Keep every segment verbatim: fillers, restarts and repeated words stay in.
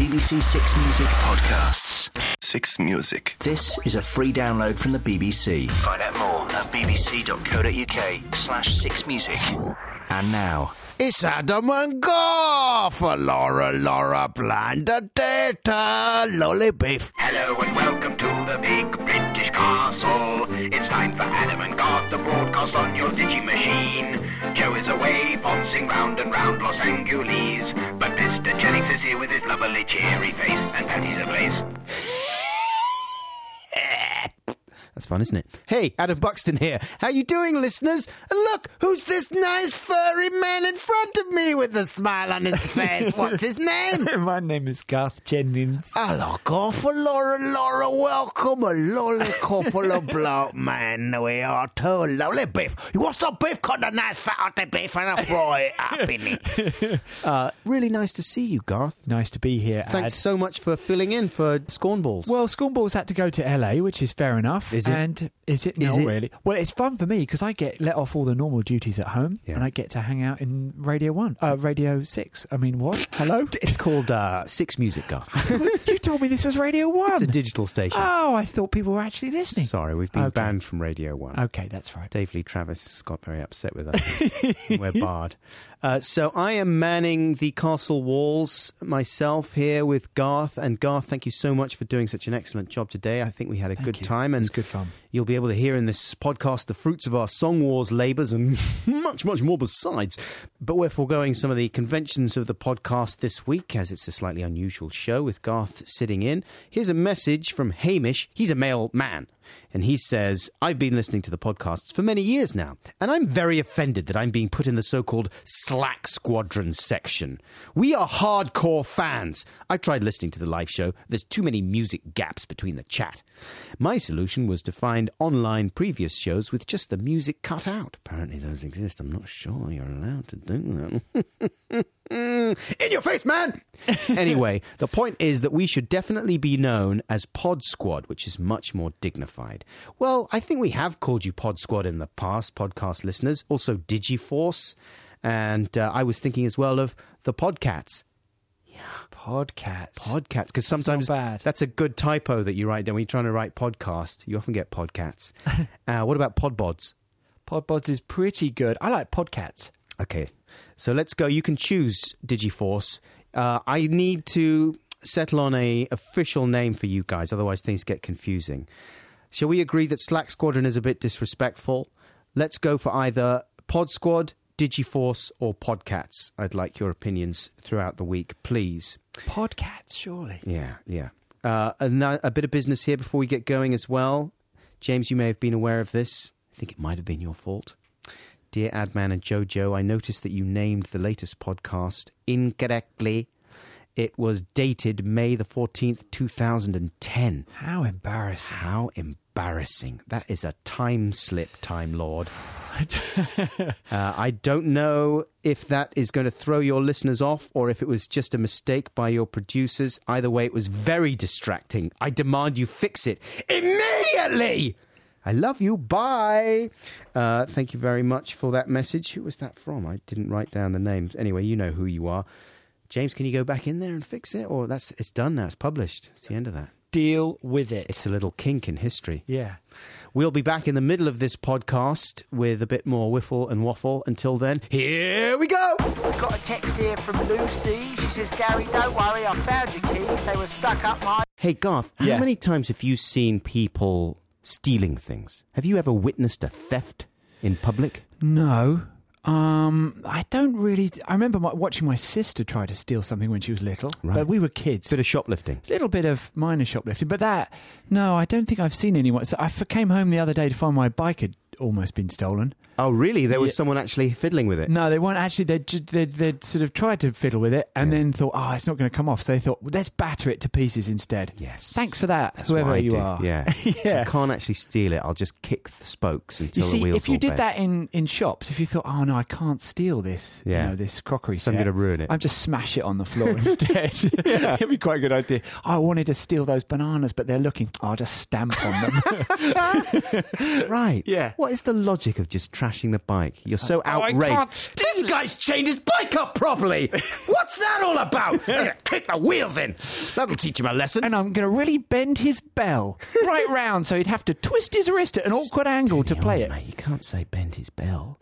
B B C Six Music podcasts. Six Music. This is a free download from the B B C. Find out more at bbc.co.uk slash six music. And now... It's Adam and Garth for Laura, Laura, Blinder Data, Lolly Beef. Hello and welcome to the big British castle. It's time for Adam and Garth to broadcast on your digi-machine. Joe is away, bouncing round and round Los Angeles. But Mister Jennings is here with his lovely cheery face, and Patty's ablaze. That's fun, isn't it? Hey, Adam Buxton here. How you doing, listeners? And look, who's this nice furry man in front of me with a smile on his face? What's his name? My name is Garth Jennings. Hello, Garth for Laura, Laura. Welcome, a lovely couple of bloke, man. We are too lovely beef. You want some beef? Cut a nice fat out the beef and I'll fry it up in it. Uh, really nice to see you, Garth. Nice to be here, Thanks Ad. so much for filling in for Scornballs. Well, Scornballs had to go to L A, which is fair enough. Is it? And is it? Is No, it? really. Well, it's fun for me because I get let off all the normal duties at home, Yeah. and I get to hang out in Radio One, uh, Radio Six. I mean, what? Hello? It's called uh, Six Music, Garth. You told me this was Radio One. It's a digital station. Oh, I thought people were actually listening. Sorry, we've been Okay. banned from Radio One. Okay, that's right. Dave Lee Travis got very upset with us. We're barred. Uh, so I am manning the castle walls myself here with Garth. And Garth, thank you so much for doing such an excellent job today. I think we had a Thank good you. time. It And was good fun. You'll be able to hear in this podcast the fruits of our Song Wars labours and much, much more besides. But we're foregoing some of the conventions of the podcast this week, as it's a slightly unusual show with Garth sitting in. Here's a message from Hamish. He's a male man. And he says, I've been listening to the podcasts for many years now, and I'm very offended that I'm being put in the so-called Slack Squadron section. We are hardcore fans. I tried listening to the live show. There's too many music gaps between the chat. My solution was to find online previous shows with just the music cut out. Apparently those exist. I'm not sure you're allowed to do that. In your face, man! Anyway, the point is that we should definitely be known as Pod Squad, which is much more dignified. Well, I think we have called you Pod Squad in the past, podcast listeners. Also Digiforce. And uh, I was thinking as well of the Podcats. Podcasts. Podcats, because sometimes not bad. that's a good typo that you write down when you're trying to write podcast. You often get Podcats. uh, what about Podbods? Podbods is pretty good. I like Podcats. Okay, so let's go. You can choose Digiforce. Uh, I need to settle on a official name for you guys, otherwise things get confusing. Shall we agree that Slack Squadron is a bit disrespectful? Let's go for either Pod Squad, Digiforce, or Podcats. I'd like your opinions throughout the week, please. Podcats, surely. Yeah, yeah. Uh, a, no- a bit of business here before we get going as well. James, you may have been aware of this. I think it might have been your fault. Dear Adman and Jojo, I noticed that you named the latest podcast incorrectly. It was dated May the fourteenth, two thousand ten. How embarrassing. How embarrassing. That is a time slip, Time Lord. uh, I don't know if that is going to throw your listeners off or if it was just a mistake by your producers. Either way, it was very distracting. I demand you fix it immediately. I love you. Bye. Uh, thank you very much for that message. Who was that from? I didn't write down the names. Anyway, you know who you are. James, can you go back in there and fix it? Or that's it's done now. It's published. It's the end of that. Deal with it. It's a little kink in history. Yeah. We'll be back in the middle of this podcast with a bit more whiffle and waffle. Until then, here we go. We've got a text here from Lucy. She says, Gary, don't worry, I found your keys. They were stuck up my... Hey, Garth, Yeah. how many times have you seen people stealing things? Have you ever witnessed a theft in public? No. Um, I don't really... I remember my, watching my sister try to steal something when she was little. Right. But we were kids. Bit of shoplifting. little bit of minor shoplifting. But that... No, I don't think I've seen anyone. So I f- came home the other day to find my bike had almost been stolen. Oh, really? There was Yeah. someone actually fiddling with it? No, they weren't actually. They'd, ju- they'd, they'd sort of tried to fiddle with it and Yeah. then thought, oh, it's not going to come off. So they thought, well, let's batter it to pieces instead. Yes. Thanks for that, That's whoever what I you do. are. Yeah. Yeah. I can't actually steal it. I'll just kick the spokes You until the see, wheels if you all did bend. that in, in shops, if you thought, oh, no, I can't steal this, Yeah. you know, this crockery So I'm set. gonna ruin it. I'd just smash it on the floor instead. Yeah. It'd be quite a good idea. Oh, I wanted to steal those bananas, but they're looking. Oh, I'll just stamp on them. That's right. Yeah. Well, What is the logic of just trashing the bike? You're so Oh, I outraged. can't steal This it. guy's chained his bike up properly. What's that all about? I'm going to kick the wheels in. That'll teach him a lesson. And I'm going to really bend his bell right round so he'd have to twist his wrist at an awkward angle to Steady play on, it. Mate, you can't say bend his bell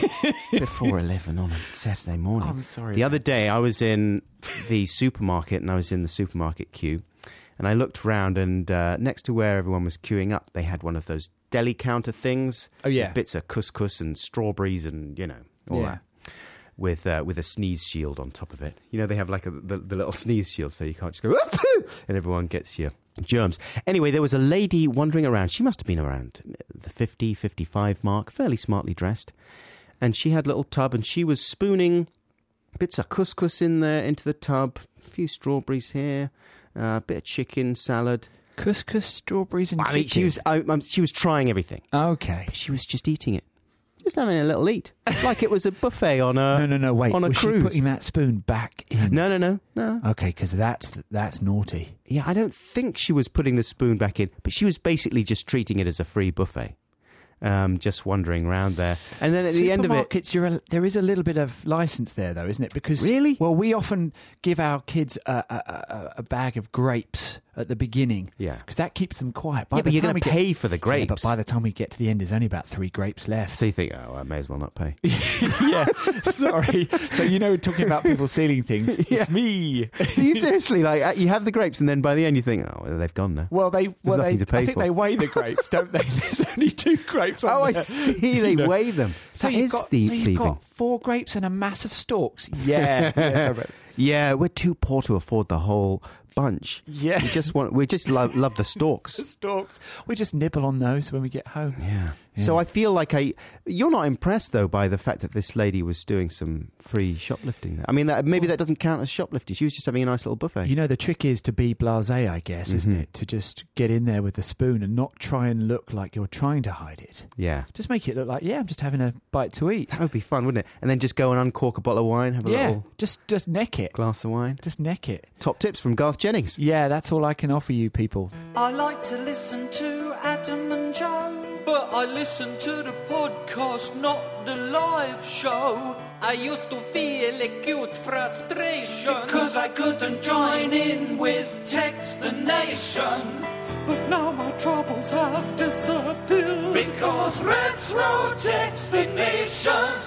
before eleven on a Saturday morning. Oh, I'm sorry, The mate. other day, I was in the supermarket, and I was in the supermarket queue, and I looked round, and uh, next to where everyone was queuing up, they had one of those deli counter things. Oh, yeah. with bits of couscous and strawberries and, you know, all Yeah. that. With uh, with a sneeze shield on top of it. You know, they have like a, the, the little sneeze shield, so you can't just go, "Whoop!" and everyone gets your germs. Anyway, there was a lady wandering around. She must have been around the fifty, fifty-five mark, fairly smartly dressed. And she had a little tub, and she was spooning bits of couscous in there into the tub, a few strawberries here, uh, a bit of chicken salad. Couscous, strawberries and I mean, she was I, um, she was trying everything. Okay. But she was just eating it. Just having a little eat. Like it was a buffet on a No, no, no, wait. on a was cruise. she putting that spoon back in? No, no, no, no. Okay, because that's, that's naughty. Yeah, I don't think she was putting the spoon back in, but she was basically just treating it as a free buffet. Um, just wandering around there. And then at the end of it... Supermarkets, you're a, there is a little bit of licence there, though, isn't it? Because Really? Well, we often give our kids a, a, a, a bag of grapes at the beginning. Yeah. Because that keeps them quiet. By Yeah, the but you're time going we to get- pay for the grapes. Yeah, but by the time we get to the end, there's only about three grapes left. So you think, oh, I may as well not pay. yeah, sorry. So, you know, talking about people stealing things, it's me. You seriously, like, uh, you have the grapes and then by the end you think, oh, well, they've gone now. Well, they, well, they, nothing to pay I think for. they weigh the grapes, don't they? There's only two grapes on Oh, I there. see. They You know. weigh them. So That you've is got, the so you've thieving. got four grapes and a mass of stalks. Yeah. yeah, sorry. Yeah, we're too poor to afford the whole bunch. Yeah. We just want, we just love, love the stalks. Stalks. We just nibble on those when we get home. Yeah. So I feel like I... You're not impressed, though, by the fact that this lady was doing some free shoplifting there. I mean, that, maybe that doesn't count as shoplifting. She was just having a nice little buffet. You know, the trick is to be blasé, I guess, isn't Mhm. it? To just get in there with the spoon and not try and look like you're trying to hide it. Yeah. Just make it look like, yeah, I'm just having a bite to eat. That would be fun, wouldn't it? And then just go and uncork a bottle of wine, have a Yeah, little just just neck it. glass of wine. Just neck it. Top tips from Garth Jennings. Yeah, that's all I can offer you people. I like to listen to Adam and Joe, but I listen to the podcast, not the live show. I used to feel acute frustration because I couldn't join in with Text the Nation. But now my troubles have disappeared because Retro Text the Nation's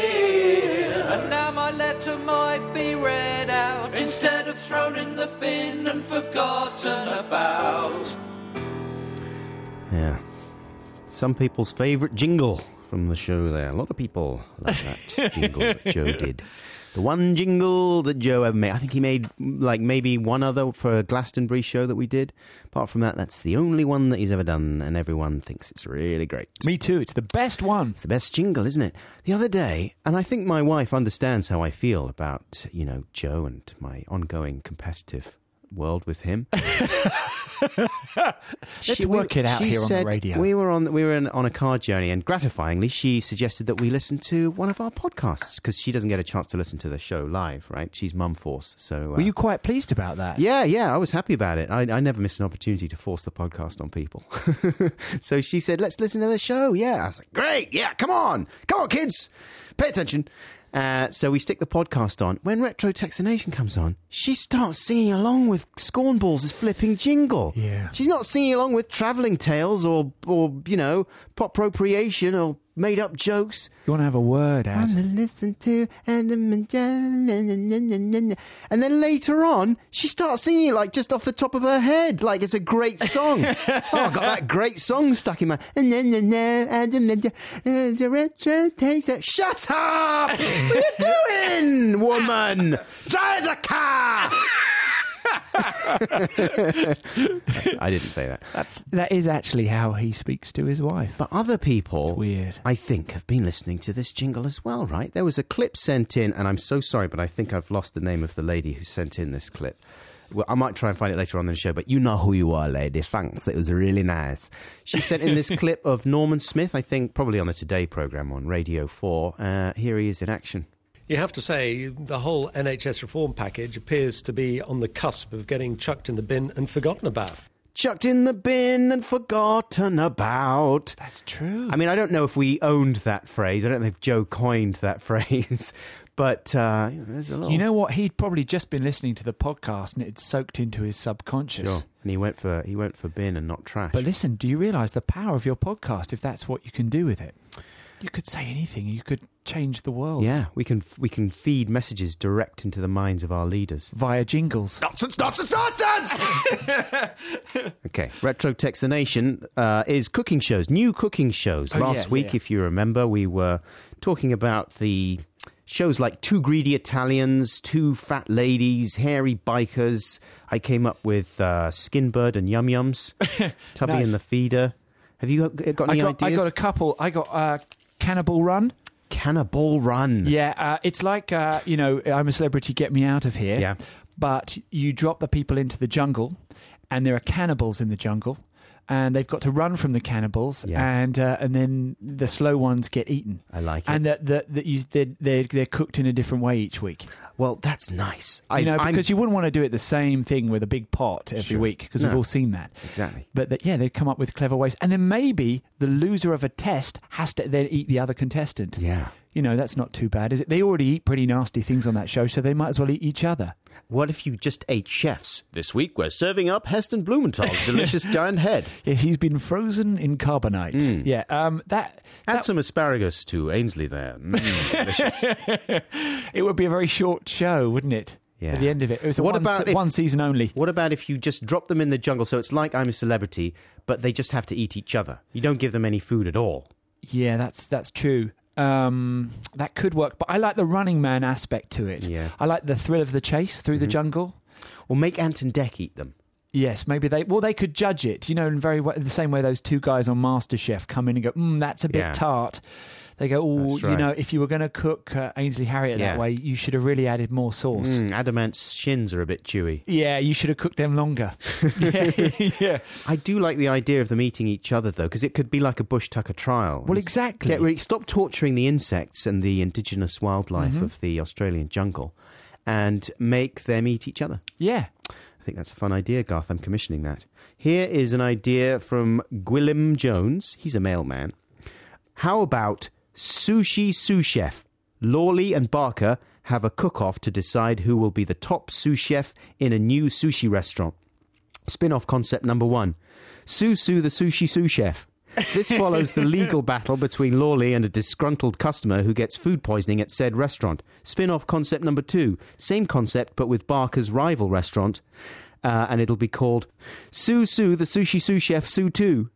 here. And now my letter might be read out instead of thrown in the bin and forgotten about. Yeah. Some people's favourite jingle from the show there. A lot of people like that jingle that Joe did. The one jingle that Joe ever made. I think he made like maybe one other for a Glastonbury show that we did. Apart from that, that's the only one that he's ever done, and everyone thinks it's really great. Me too. It's the best one. It's the best jingle, isn't it? The other day, and I think my wife understands how I feel about, you know, Joe and my ongoing competitive world with him. Let's work it out she here on the said radio. We were on we were in, on a car journey, and gratifyingly, she suggested that we listen to one of our podcasts because she doesn't get a chance to listen to the show live, right? She's mum force, so. Uh, Were you quite pleased about that? yeah, yeah, I was happy about it. I, I never miss an opportunity to force the podcast on people. So she said, let's listen to the show. Yeah. I was like, great. Yeah, come on. Come on, kids. Pay attention. Uh, so we stick the podcast on. When Retro Text the Nation comes on, she starts singing along with Scornballs' flipping jingle. Yeah. She's not singing along with Travelling Tales or, or you know, appropriation or made-up jokes. You want to have a word, Ad? Wanna listen to Adam and Joe, na, na, na, na, na, na. And then later on, she starts singing it like just off the top of her head, like it's a great song. Oh, I got that great song stuck in my. Na, na, na, Adam and Joe, uh, the retro takes it. Shut up! What are you doing, woman? Drive the car. I didn't say that. That's that is actually how he speaks to his wife. But other people, It's weird. I think, have been listening to this jingle as well, right? There was a clip sent in, and I'm so sorry, but I think I've lost the name of the lady who sent in this clip. Well, I might try and find it later on in the show, but you know who you are, lady. Thanks. It was really nice. She sent in this clip of Norman Smith, I think, probably on the Today programme on Radio four. Uh, here he is in action. You have to say the whole N H S reform package appears to be on the cusp of getting chucked in the bin and forgotten about. chucked in the bin and forgotten about. That's true. I mean, I don't know if we owned that phrase. I don't know if Joe coined that phrase. But uh, there's a little... You know what? He'd probably just been listening to the podcast and it had soaked into his subconscious. Sure. And he went for he went for bin and not trash. But listen, do you realise the power of your podcast if that's what you can do with it? You could say anything. You could change the world. Yeah, we can we can feed messages direct into the minds of our leaders. Via jingles. Nonsense, nonsense, nonsense! Okay, Retro Text the Nation uh, is cooking shows, new cooking shows. Oh, Last yeah, week, yeah. if you remember, we were talking about the shows like Two Greedy Italians, Two Fat Ladies, Hairy Bikers. I came up with uh, Skinbird and Yum Yums, Tubby Nice. and the Feeder. Have you got, got any I got, ideas? I got a couple. I got uh, Cannibal Run. Cannibal Run. Yeah, uh, it's like, uh, you know, I'm a Celebrity, Get Me Out of Here. Yeah. But you drop the people into the jungle, and there are cannibals in the jungle, and they've got to run from the cannibals, Yeah. and uh, and then the slow ones get eaten. I like it. And that that that you they're, they're they're cooked in a different way each week. Well, that's nice. You know, I'm- because you wouldn't want to do it the same thing with a big pot every Sure. week, because No. we've all seen that. Exactly. But that, yeah, they come up with clever ways, and then maybe the loser of a test has to then eat the other contestant. Yeah. You know, that's not too bad, is it? They already eat pretty nasty things on that show, so they might as well eat each other. What if you just ate chefs? This week we're serving up Heston Blumenthal's delicious giant head. Yeah, he's been frozen in carbonite. Mm. Yeah, um, that, Add that some asparagus to Ainsley there. Mm, delicious. it would be a very short show, wouldn't it? Yeah. At the end of it, it was a What one, about se- if- one season only. What about if you just drop them in the jungle so it's like I'm a Celebrity, but they just have to eat each other? You don't give them any food at all. Yeah, that's that's true. Um, that could work, but I like the Running Man aspect to it. Yeah. I like the thrill of the chase through Mm-hmm. the jungle. Or make Ant and Dec eat them. Yes, maybe they. Well, they could judge it, you know, in very the same way those two guys on MasterChef come in and go, mm, "That's a bit Yeah. tart." They go, "Oh, That's you right. know, if you were going to cook uh, Ainsley Harriott Yeah. that way, you should have really added more sauce." Mm, Adamant's shins are a bit chewy. Yeah, you should have cooked them longer. yeah, yeah. I do like the idea of them eating each other, though, because it could be like a Bush Tucker trial. Well, exactly. Get rid- stop torturing the insects and the indigenous wildlife Mm-hmm. of the Australian jungle and make them eat each other. Yeah. I think that's a fun idea, Garth. I'm commissioning that. Here is an idea from Gwilym Jones. He's a mailman. How about sushi sous chef? Lawley and Barker have a cook-off to decide who will be the top sous chef in a new sushi restaurant. Spin-off concept number one. Susu the sushi sous chef. This follows the legal battle between Lawley and a disgruntled customer who gets food poisoning at said restaurant. Spin-off concept number two. Same concept, but with Barker's rival restaurant. Uh, and it'll be called Susu the sushi sous chef Sue two.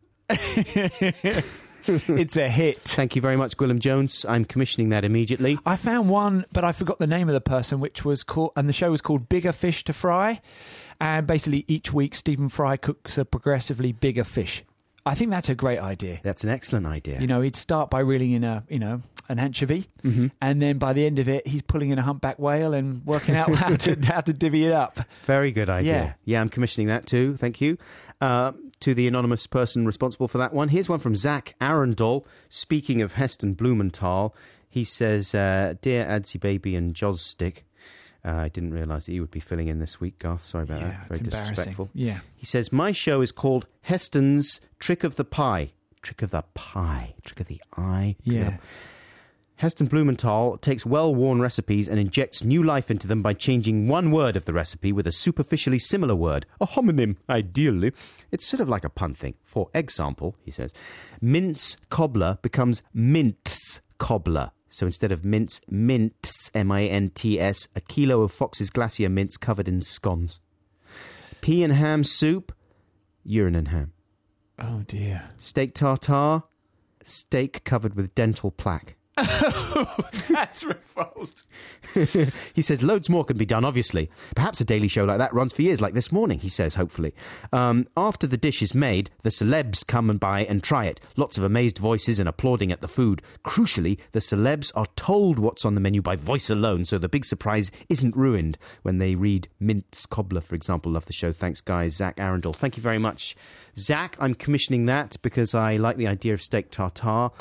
It's a hit. Thank you very much, Gwilym Jones. I'm commissioning that immediately. I found one, but I forgot the name of the person, which was called, and the show was called Bigger Fish to Fry. And basically, each week, Stephen Fry cooks a progressively bigger fish. I think that's a great idea. That's an excellent idea. You know, he'd start by reeling in a, you know, an anchovy, Mm-hmm. and then by the end of it, he's pulling in a humpback whale and working out how to how to divvy it up. Very good idea. Yeah. Yeah, I'm commissioning that too. Thank you. Uh, to the anonymous person responsible for that one. Here's one from Zach Arundel. Speaking of Heston Blumenthal, he says, uh, Dear Adsy Baby and Jozstick. Uh, I didn't realise that you would be filling in this week, Garth. Sorry about Yeah, that. Very it's disrespectful. embarrassing. Yeah. He says, my show is called Heston's Trick of the Pie. Trick of the Pie. Trick of the Eye. Trick of Yeah. the- Heston Blumenthal takes well-worn recipes and injects new life into them by changing one word of the recipe with a superficially similar word, a homonym, ideally. It's sort of like a pun thing. For example, he says, mince cobbler becomes mince cobbler. So instead of mince, mints, M I N T S, a kilo of Fox's Glacier mince covered in scones. Pea and ham soup, urine and ham. Oh dear. Steak tartare, steak covered with dental plaque. That's revolt. He says loads more can be done, obviously. Perhaps a daily show like that runs for years, like this morning, he says, hopefully. Um, after the dish is made, the celebs come and by and try it. Lots of amazed voices and applauding at the food. Crucially, the celebs are told what's on the menu by voice alone, so the big surprise isn't ruined when they read mince cobbler, for example. Love the show. Thanks, guys. Zach Arundel. Thank you very much, Zach. I'm commissioning that because I like the idea of steak tartare.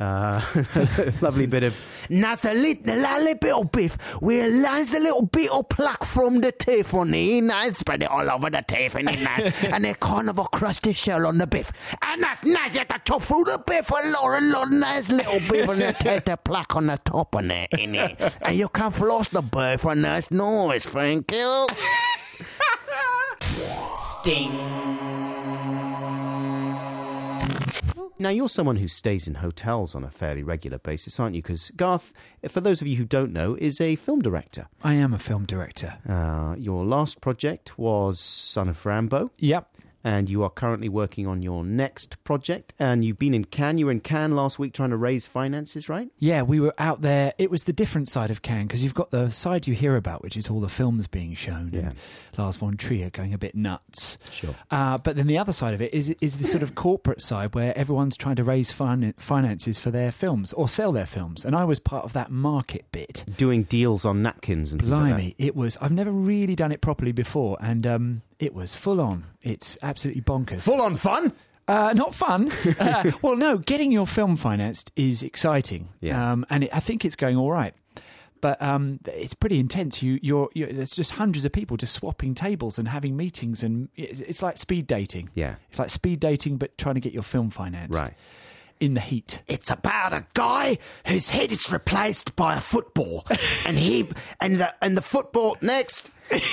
Uh, lovely bit of... That's a little, little bit of beef. We lines a little bit of pluck from the teeth on the inside, spread it all over the teeth and in that, and then kind of a crusty shell on the beef. And that's nice. You have to chop through the beef a lot, a lot, nice little beef, and then take the pluck on the top of it, in it. And you can floss the beef for a nice noise. Thank you. Sting. Now, you're someone who stays in hotels on a fairly regular basis, aren't you? Because Garth, for those of you who don't know, is a film director. I am a film director. Uh, your last project was Son of Rambo. Yep. And you are currently working on your next project. And you've been in Cannes. You were in Cannes last week trying to raise finances, right? Yeah, we were out there. It was the different side of Cannes, because you've got the side you hear about, which is all the films being shown. Yeah. And Lars von Trier going a bit nuts. Sure. Uh, but then the other side of it is is the sort of corporate side where everyone's trying to raise fin- finances for their films or sell their films. And I was part of that market bit. Doing deals on napkins and things like that. Blimey, it was... I've never really done it properly before, and um, it was full on. It's absolutely bonkers. Full on fun? Uh, not fun. uh, well, no, getting your film financed is exciting. Yeah. Um, and it, I think it's going all right. But um, it's pretty intense. You, you're, you're, there's just hundreds of people just swapping tables and having meetings, and it's, it's like speed dating. Yeah. It's like speed dating, but trying to get your film financed. Right. In the heat. It's about a guy whose head is replaced by a football, and he and the and the football next.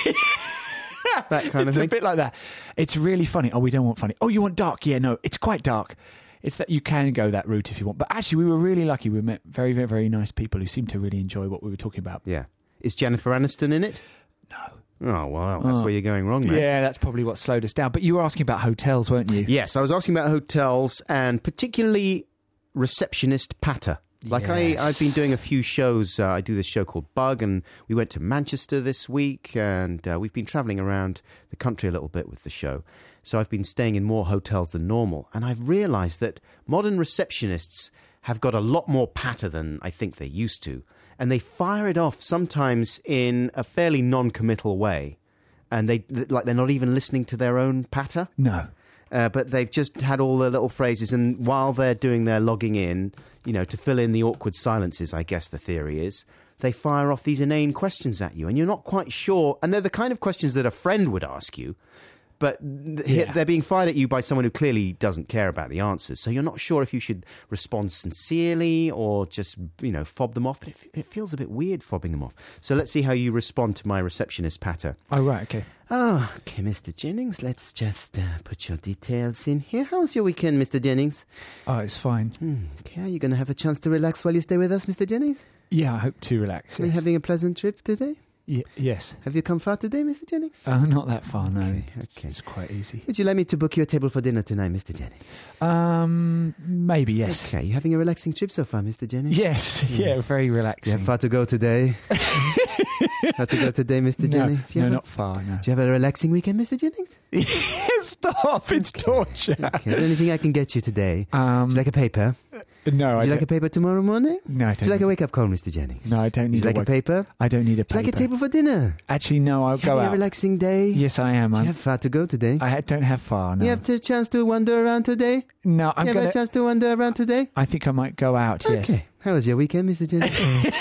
That kind of It's thing. a bit like that. It's really funny. Oh, we don't want funny. Oh, you want dark? Yeah, no, it's quite dark. It's that you can go that route if you want. But actually, we were really lucky. We met very, very, very nice people who seemed to really enjoy what we were talking about. Yeah. Is Jennifer Aniston in it? No. Oh, well, that's Oh. where you're going wrong, man. Yeah, that's probably what slowed us down. But you were asking about hotels, weren't you? Yes, I was asking about hotels and particularly receptionist patter. Like Yes. I, I've been doing a few shows. Uh, I do this show called Bug, and we went to Manchester this week, and uh, we've been travelling around the country a little bit with the show. So I've been staying in more hotels than normal, and I've realised that modern receptionists have got a lot more patter than I think they used to, and they fire it off sometimes in a fairly non-committal way, and they like they're not even listening to their own patter. No. Uh, but they've just had all the little phrases, and while they're doing their logging in, you know, to fill in the awkward silences, I guess the theory is, they fire off these inane questions at you, and you're not quite sure, and they're the kind of questions that a friend would ask you, but th- Yeah. they're being fired at you by someone who clearly doesn't care about the answers, so you're not sure if you should respond sincerely or just, you know, fob them off, but it, f- it feels a bit weird fobbing them off. So let's see how you respond to my receptionist patter. Oh, right, okay. Oh, okay, Mister Jennings, let's just uh, put your details in here. How's your weekend, Mister Jennings? Oh, it's fine. Hmm, okay, are you going to have a chance to relax while you stay with us, Mister Jennings? Yeah, I hope to relax. Are you Yes. having a pleasant trip today? Y- yes. Have you come far today, Mister Jennings? Uh, not that far, no. Okay, It's, okay. it's quite easy. Would you like me to book you a table for dinner tonight, Mister Jennings? Um, maybe, yes. Okay, you having a relaxing trip so far, Mister Jennings? Yes, yeah, Yes. very Do you relaxing. have far to go today? Far to go today, Mister no, Jennings? Do you no, have a- not far, no. Do you have a relaxing weekend, Mister Jennings? Stop, it's torture. Okay, is there anything I can get you today? Um, Would you like a paper? no, I Would you like don't, a paper tomorrow morning? no, I Would don't. you like a need- wake-up call, Mister Jennings? No, I don't Would need you a like a wake- paper? I don't need a Would you paper. like a table for dinner? Actually, no, I'll go Having a out. relaxing day? Yes, I am. Do you I'm, have far to go today? I ha- don't have far, no. You have a chance to wander around today? no, I'm you have going a to... chance to wander around today? I think I might go out, yes. Okay. How was your weekend, Mister Jennings?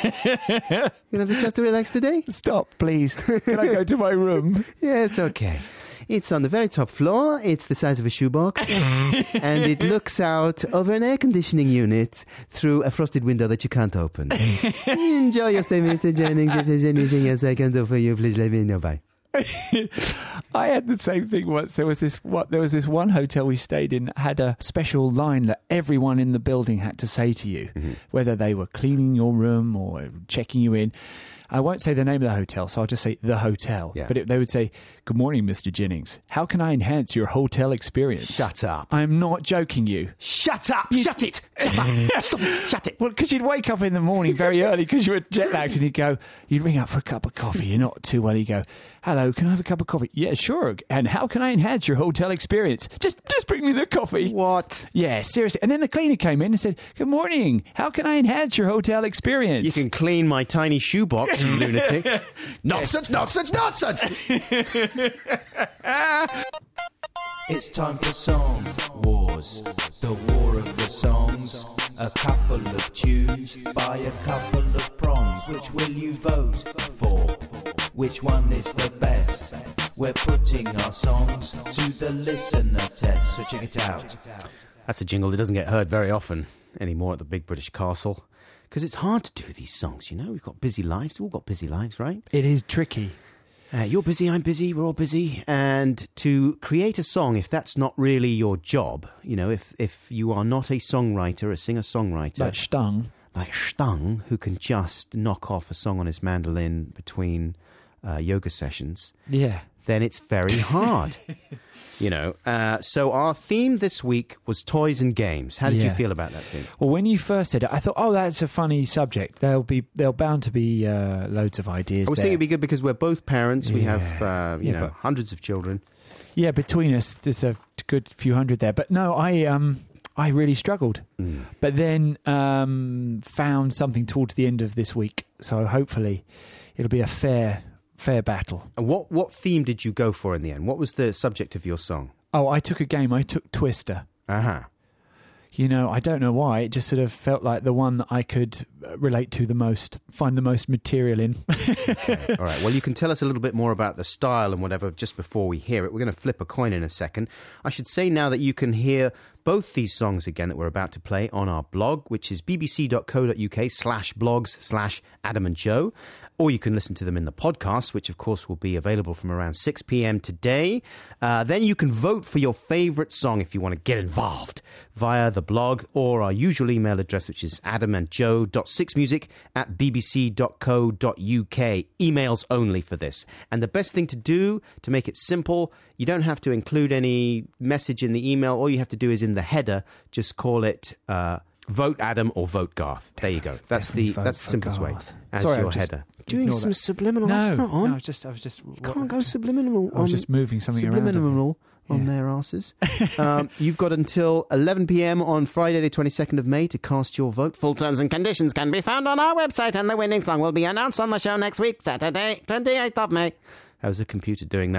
You have the chance to relax today? Stop, please. Can I go to my room? Yes, okay. It's on the very top floor. It's the size of a shoebox. And it looks out over an air conditioning unit through a frosted window that you can't open. Enjoy your stay, Mister Jennings. If there's anything else I can do for you, please let me know. Bye. I had the same thing once. There was this what there was this one hotel we stayed in that had a special line that everyone in the building had to say to you, Mm-hmm. whether they were cleaning your room or checking you in. I won't say the name of the hotel, so I'll just say the hotel. Yeah. But it, they would say, "Good morning, Mister Jennings. How can I enhance your hotel experience?" Shut up. I'm not joking you. Shut up! Shut it! Shut up! Stop! Shut it! Well, because you'd wake up in the morning very early because you were jet lagged, and you'd go, you'd ring up for a cup of coffee. You're not too well. You go, "Hello, can I have a cup of coffee?" "Yeah, sure. And how can I enhance your hotel experience?" Just, just bring me the coffee. What? Yeah, seriously. And then the cleaner came in and said, "Good morning. How can I enhance your hotel experience?" You can clean my tiny shoebox, you lunatic. Nonsense! Nonsense! Nonsense! It's time for Song Wars, the war of the songs. a couple of tunes by a couple of prongs. Which will you vote for? Which one is the best? We're putting our songs to the listener test, so check it out. That's a jingle that doesn't get heard very often anymore at the Big British Castle, because it's hard to do these songs, you know. We've got busy lives. We've all got busy lives, right? It is tricky. Uh, you're busy, I'm busy, we're all busy. And to create a song, if that's not really your job, you know, if, if you are not a songwriter, a singer-songwriter... Like Stung. Like Stung, who can just knock off a song on his mandolin between uh, yoga sessions... Yeah. Then it's very hard. You know, uh, so our theme this week was toys and games. How did Yeah. you feel about that theme? Well, when you first said it, I thought, oh, that's a funny subject. There'll be, there'll bound to be uh, loads of ideas I was there. thinking it'd be good because we're both parents. We Yeah. have, uh, you Yeah, know, but- hundreds of children. Yeah, between us, there's a good few hundred there. But no, I um, I really struggled. Mm. But then um, found something towards the end of this week. So hopefully it'll be a fair, fair battle. And what, what theme did you go for in the end? What was the subject of your song? Oh, I took a game. I took Twister. Uh-huh. You know, I don't know why. It just sort of felt like the one that I could uh, relate to the most, find the most material in. Okay. All right. Well, you can tell us a little bit more about the style and whatever just before we hear it. We're going to flip a coin in a second. I should say now that you can hear both these songs again that we're about to play on our blog, which is bbc.co.uk slash blogs slash Adam and Joe. Or you can listen to them in the podcast, which, of course, will be available from around six p.m. today. Uh, then you can vote for your favourite song if you want to get involved via the blog or our usual email address, which is adamandjoe.sixmusic at bbc.co.uk. Emails only for this. And the best thing to do to make it simple, you don't have to include any message in the email. All you have to do is in the header, just call it... Uh, Vote Adam or vote Garth. There you go. That's the Vote that's the for simplest way. Garth. As Sorry, your I've just header. Doing ignored some that. subliminal. No, that's not on. no, I was just, I was just. You can't go subliminal. I was on just moving something around. subliminal on Yeah. their asses. um, you've got until eleven p.m. on Friday, the twenty-second of May, to cast your vote. Full terms and conditions can be found on our website, and the winning song will be announced on the show next week, Saturday, twenty-eighth of May. That was a computer doing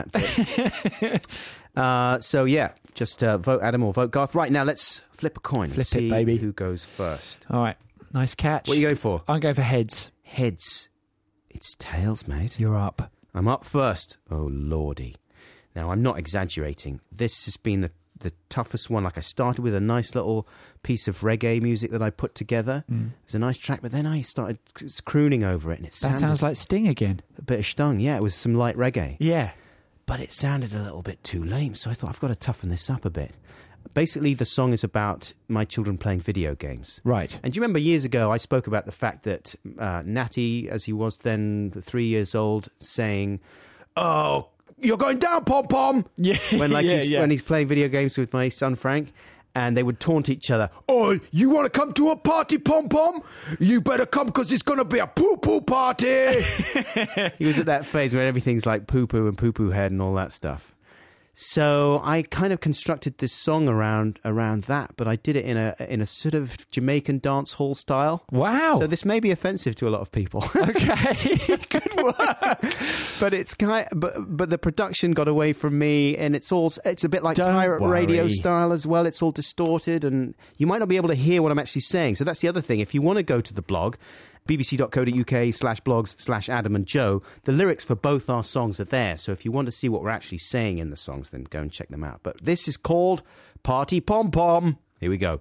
that. uh, so yeah, just uh, vote Adam or vote Garth. Right now, let's flip a coin. Flip Let's it, see baby. who goes first. All right, nice catch. What are you going for? I'm going for heads. Heads. It's tails, mate. You're up. I'm up first. Oh, lordy. Now, I'm not exaggerating. This has been the, the toughest one. Like, I started with a nice little piece of reggae music that I put together. Mm. It was a nice track, but then I started crooning over it, and it That sounded sounds like Sting again. a bit of stung. Yeah, it was some light reggae. Yeah. But it sounded a little bit too lame, so I thought, I've got to toughen this up a bit. Basically, the song is about my children playing video games. Right. And do you remember years ago I spoke about the fact that uh, Natty, as he was then three years old, saying, "Oh, you're going down, Pom Pom." Yeah. When like yeah, he's, yeah. when he's playing video games with my son Frank. And they would taunt each other. "Oh, you want to come to a party, Pom Pom? You better come because it's going to be a poo-poo party." He was at that phase where everything's like poo-poo and poo-poo head and all that stuff. So I kind of constructed this song around around that, but I did it in a in a sort of Jamaican dance hall style. Wow. So this may be offensive to a lot of people. Okay. Good work. But it's kind but but the production got away from me, and it's all it's a bit like Don't pirate worry. radio style as well. It's all distorted, and you might not be able to hear what I'm actually saying. So that's the other thing. If you want to go to the blog, bbc.co.uk slash blogs slash Adam and Joe, the lyrics for both our songs are there. So if you want to see what we're actually saying in the songs, then go and check them out. But this is called Party Pom Pom. Here we go.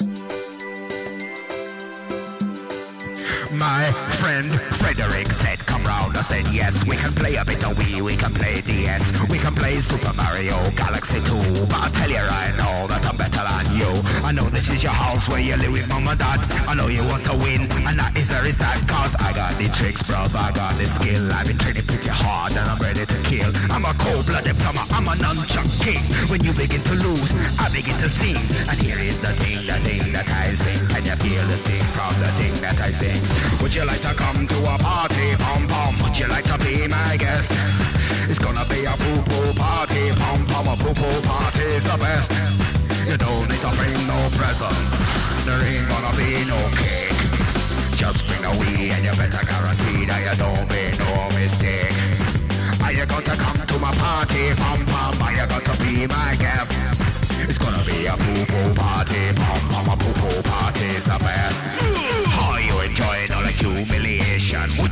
My friend Frederick said, come round. I said, yes, we can play a bit of Wii, we can play D S, we can play Super Mario Galaxy two. But I tell you right now that I'm better than you. I know this is your house where you live with mom and dad. I know you want to win, and that is very sad, cause I got the tricks, bro, I got the skill. I've been training pretty hard and I'm ready to kill. I'm a cold-blooded plumber, I'm a nunchuck king. When you begin to lose, I begin to sing. And here is the thing, the thing that I sing. Can you feel the thing from the thing that I sing? Would you like to come to a party, pom pom? Would you like to be my guest? It's gonna be a poo-poo party, pom pom. A poo-poo party is the best. You don't need to bring no presents. There ain't gonna be no cake. Just bring a Wii and you better guarantee that you don't make no mistake. Are you going to come to my party, pom pom? Are you going to be my guest? It's gonna be a poo-poo party, pom pom. A poo-poo party is the best.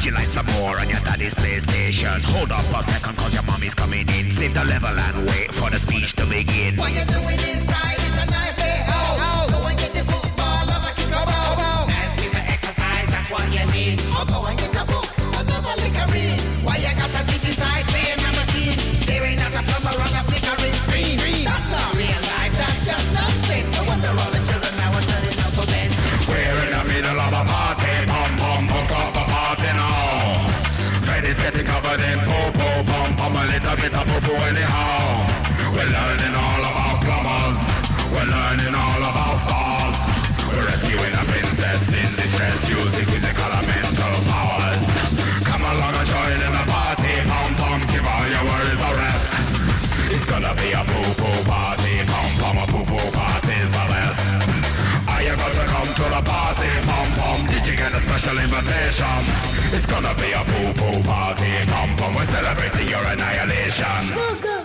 you like some more on your daddy's PlayStation? Hold up a second, cause your mommy's coming in. Save the level and wait for the speech to begin. What you doing inside? It's a nice day out. Oh, go and get the football, have a kick a ball. Nice bit of exercise, that's what you need. Oh, go and get a book, another liquor read. Why you got to sit inside playing a machine? Staring at a plumber on a flickering screen. That's not real life, that's just nonsense. No wonder all the children now are turning out so dense. We're in the middle of a party, pom pom, bust off a party now. Spread is getting covered in poo poo, pom pom, a little bit of poo poo anyhow. We're learning all about plumbers, we're learning all about stars. We're rescuing a princess in distress, using physical and mental powers. Come along and join in the party, pom pom, give all your worries a rest. It's gonna be a poo poo party, pom pom, a poo poo party's the best. Are you going to come to the party, pom pom? Did you get a special invitation? It's gonna be a poo poo party, pom pom. We're celebrating your annihilation.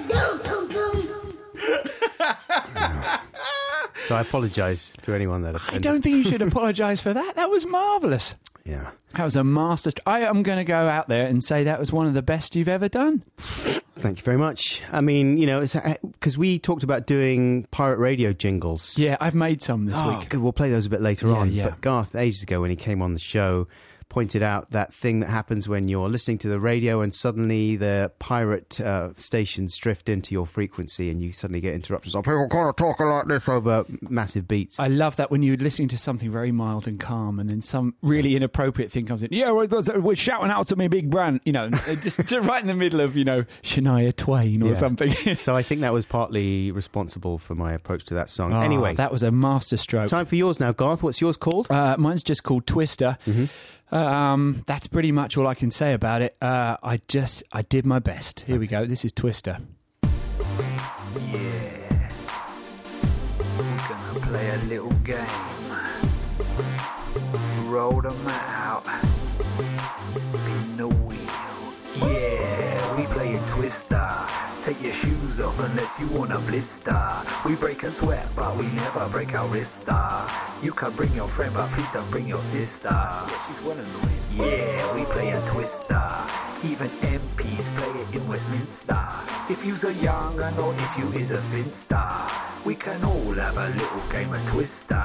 So I apologise to anyone that I offended. don't think you should apologise for that. That was marvellous. Yeah. That was a master. I am going to go out there and say that was one of the best you've ever done. Thank you very much. I mean, you know, because we talked about doing pirate radio jingles. Yeah, I've made some this Oh, week. good. We'll play those a bit later Yeah, on. yeah. But Garth, ages ago when he came on the show, pointed out that thing that happens when you're listening to the radio and suddenly the pirate uh, stations drift into your frequency and you suddenly get interruptions. Oh, people kind of talking like this over massive beats. I love that when you're listening to something very mild and calm and then some really inappropriate thing comes in. Yeah, we're, we're shouting out to me big brand, you know, just, just right in the middle of, you know, Shania Twain or Yeah. something. So I think that was partly responsible for my approach to that song. Oh, Anyway, that was a masterstroke. time for yours now, Garth. What's yours called? Uh, mine's just called Twister. Mm-hmm. Um, that's pretty much all I can say about it. Uh, I just, I did my best. Here we go. This is Twister. Yeah, we're gonna play a little game. Roll the mat out, spin the wheel. Yeah, we playing Twister. Take your shoes off unless you want a blister. We break a sweat, but we never break our wrister. You can bring your friend, but please don't bring your sister. Yeah, she's well annoying. Yeah, we play a Twister. Even M Ps play it in Westminster. If you's a young and or if you is a spinster, we can all have a little game of Twister.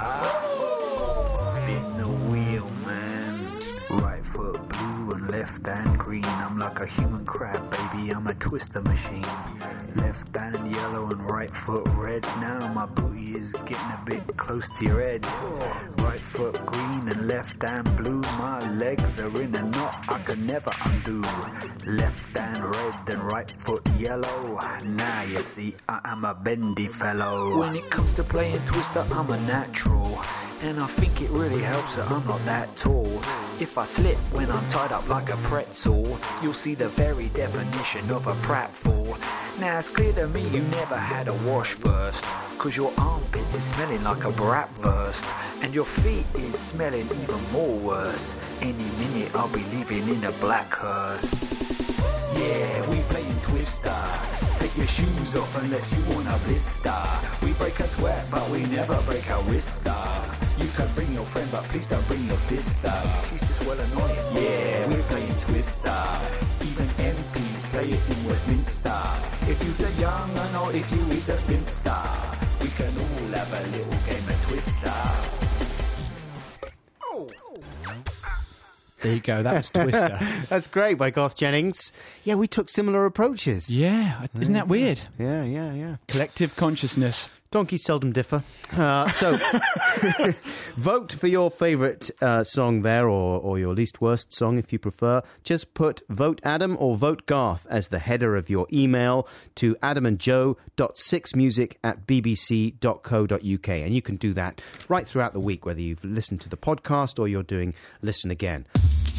Spin the wheel, man. Right foot blue and left hand green. I'm like a human crab, baby, I'm a twister machine. Left hand yellow and right foot red. Now my booty is getting a bit close to your head. Right foot green and left hand blue. My legs are in a knot I can never undo. Left hand red and right foot yellow. Now you see I am a bendy fellow. When it comes to playing Twister, I'm a natural. And I think it really helps that I'm not that tall. If I slip when I'm tied up like a pretzel, you'll see the very definition of a pratfall. Now it's clear to me you never had a wash first, cause your armpits is smelling like a bratwurst, and your feet is smelling even more worse. Any minute I'll be living in a black hearse. Yeah, we playing Twister. Take your shoes off unless you want a blister. We break a sweat but we never break our wrister. You can bring your friend, but please don't bring your sister. She's just well annoying. Yeah, we're playing Twister. Even M Ps play it in Westminster. If you're a young un or if you is a spinster, we can all have a little game of Twister. Oh. There you go. That was Twister. That's great by Garth Jennings. Yeah, we took similar approaches. Yeah, isn't that weird? Yeah, yeah, yeah. Collective consciousness. Donkeys seldom differ. Uh, so, vote for your favourite uh, song there, or, or your least worst song if you prefer. Just put Vote Adam or Vote Garth as the header of your email to adamandjoe.sixmusic at bbc.co.uk. And you can do that right throughout the week, whether you've listened to the podcast or you're doing Listen Again.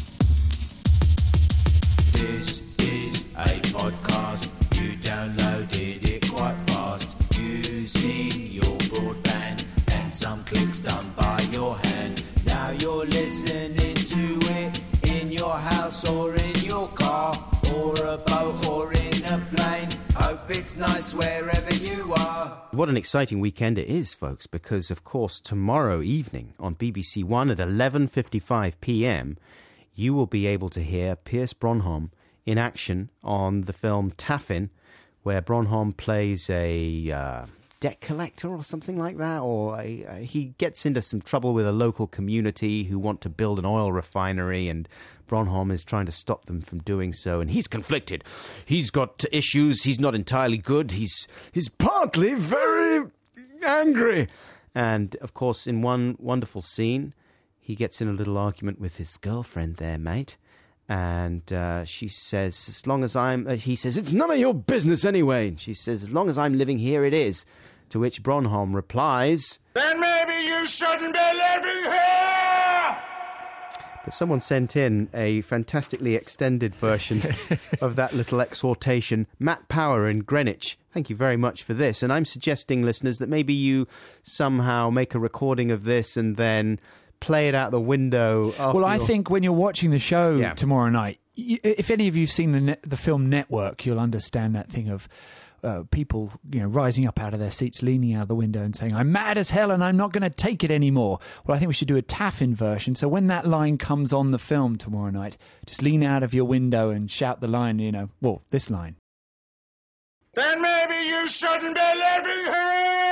This is a podcast. You downloaded it quite fast. Using your broadband and some clicks done by your hand. Now you're listening to it in your house or in your car or a boat or in a plane. Hope it's nice wherever you are. What an exciting weekend it is, folks, because, of course, tomorrow evening on B B C One at eleven fifty-five p m, you will be able to hear Pierce Brosnan in action on the film Taffin, where Brosnan plays a uh, debt collector or something like that, or a, a, he gets into some trouble with a local community who want to build an oil refinery, and Brosnan is trying to stop them from doing so, and he's conflicted. He's got issues. He's not entirely good. He's he's partly very angry. And, of course, in one wonderful scene, he gets in a little argument with his girlfriend there, mate. And uh, she says, as long as I'm... Uh, he says, it's none of your business anyway. And she says, as long as I'm living here, it is. To which Brosnan replies, then maybe you shouldn't be living here! But someone sent in a fantastically extended version of that little exhortation. Matt Power in Greenwich. Thank you very much for this. And I'm suggesting, listeners, that maybe you somehow make a recording of this and then play it out the window. After well, I your... think when you're watching the show yeah. tomorrow night, y- if any of you've seen the ne- the film Network, you'll understand that thing of uh, people, you know, rising up out of their seats, leaning out of the window and saying, I'm mad as hell and I'm not going to take it anymore. Well, I think we should do a Taffin version. So when that line comes on the film tomorrow night, just lean out of your window and shout the line, you know, well, this line. Then maybe you shouldn't be living here!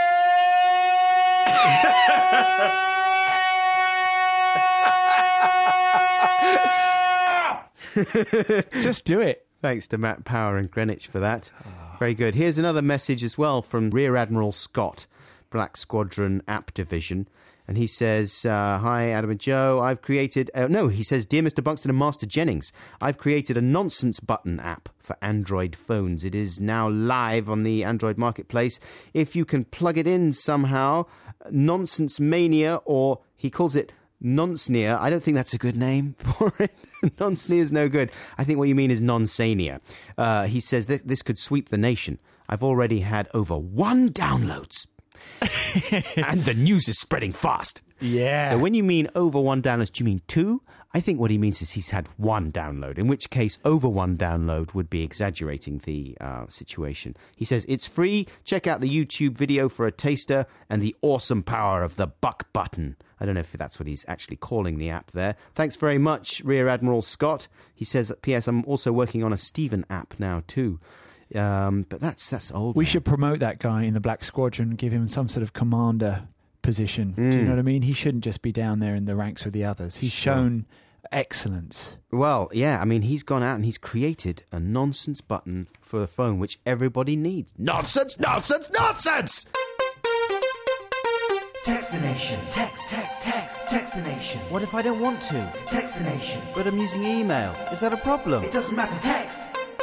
Just do it. Thanks to Matt Power in Greenwich for that. Oh. Very good. Here's another message as well from Rear Admiral Scott, Black Squadron App Division. And he says, uh, hi, Adam and Joe. I've created... Uh, no, he says, Dear Mister Buxton and Master Jennings, I've created a nonsense button app for Android phones. It is now live on the Android marketplace. If you can plug it in somehow, Nonsense Mania, or he calls it Nonsneer. I don't think that's a good name for it. Nonsneer is no good. I think what you mean is Nonsania. Uh, he says that this could sweep the nation. I've already had over one downloads. And the news is spreading fast. Yeah. So when you mean over one download, do you mean two? I think what he means is he's had one download, in which case over one download would be exaggerating the uh, situation. He says, it's free. Check out the YouTube video for a taster and the awesome power of the buck button. I don't know if that's what he's actually calling the app there. Thanks very much, Rear Admiral Scott. He says, P S I'm also working on a Stephen app now too. Um, but that's that's old. We man. should promote that guy in the Black Squadron, give him some sort of commander position. Mm. Do you know what I mean? He shouldn't just be down there in the ranks with the others. He's sure. shown excellence. Well, yeah, I mean, he's gone out and he's created a nonsense button for the phone, which everybody needs. Nonsense, nonsense, nonsense! Text the nation. Text, text, text, text the nation. What if I don't want to? Text the nation. But I'm using email. Is that a problem? It doesn't matter. Text.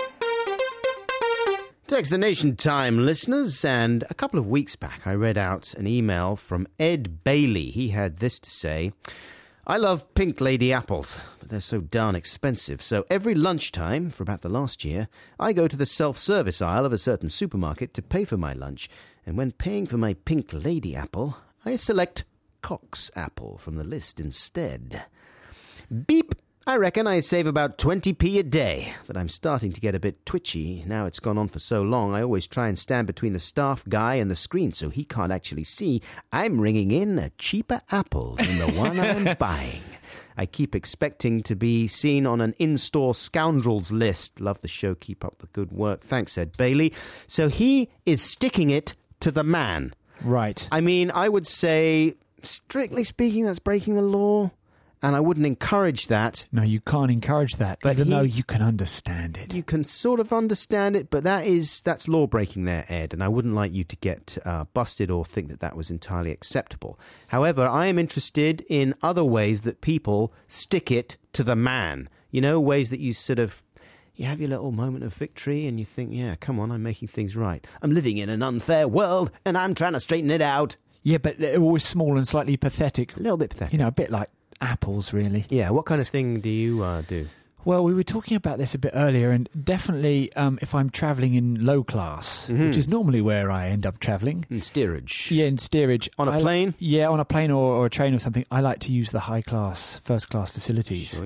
Text the Nation time, listeners. And a couple of weeks back, I read out an email from Ed Bailey. He had this to say: I love pink lady apples, but they're so darn expensive. So every lunchtime, for about the last year, I go to the self-service aisle of a certain supermarket to pay for my lunch. And when paying for my pink lady apple, I select Cox apple from the list instead. Beep! I reckon I save about twenty p a day, but I'm starting to get a bit twitchy. Now it's gone on for so long, I always try and stand between the staff guy and the screen so he can't actually see I'm ringing in a cheaper apple than the one I'm buying. I keep expecting to be seen on an in-store scoundrels list. Love the show. Keep up the good work. Thanks, Ed Bailey. So he is sticking it to the man. Right. I mean, I would say, strictly speaking, that's breaking the law. And I wouldn't encourage that. No, you can't encourage that, but even he, though you can understand it. You can sort of understand it, but that is that's law-breaking there, Ed, and I wouldn't like you to get uh, busted or think that that was entirely acceptable. However, I am interested in other ways that people stick it to the man. You know, ways that you sort of, you have your little moment of victory and you think, yeah, come on, I'm making things right. I'm living in an unfair world and I'm trying to straighten it out. Yeah, but they're always small and slightly pathetic. A little bit pathetic. You know, a bit like apples, really. Yeah, what kind of thing do you uh, do? Well, we were talking about this a bit earlier, and definitely um, if I'm travelling in low class, mm-hmm. which is normally where I end up travelling. In steerage. Yeah, in steerage. On a I, plane? Yeah, on a plane or, or a train or something. I like to use the high class, first class facilities. Sure you do.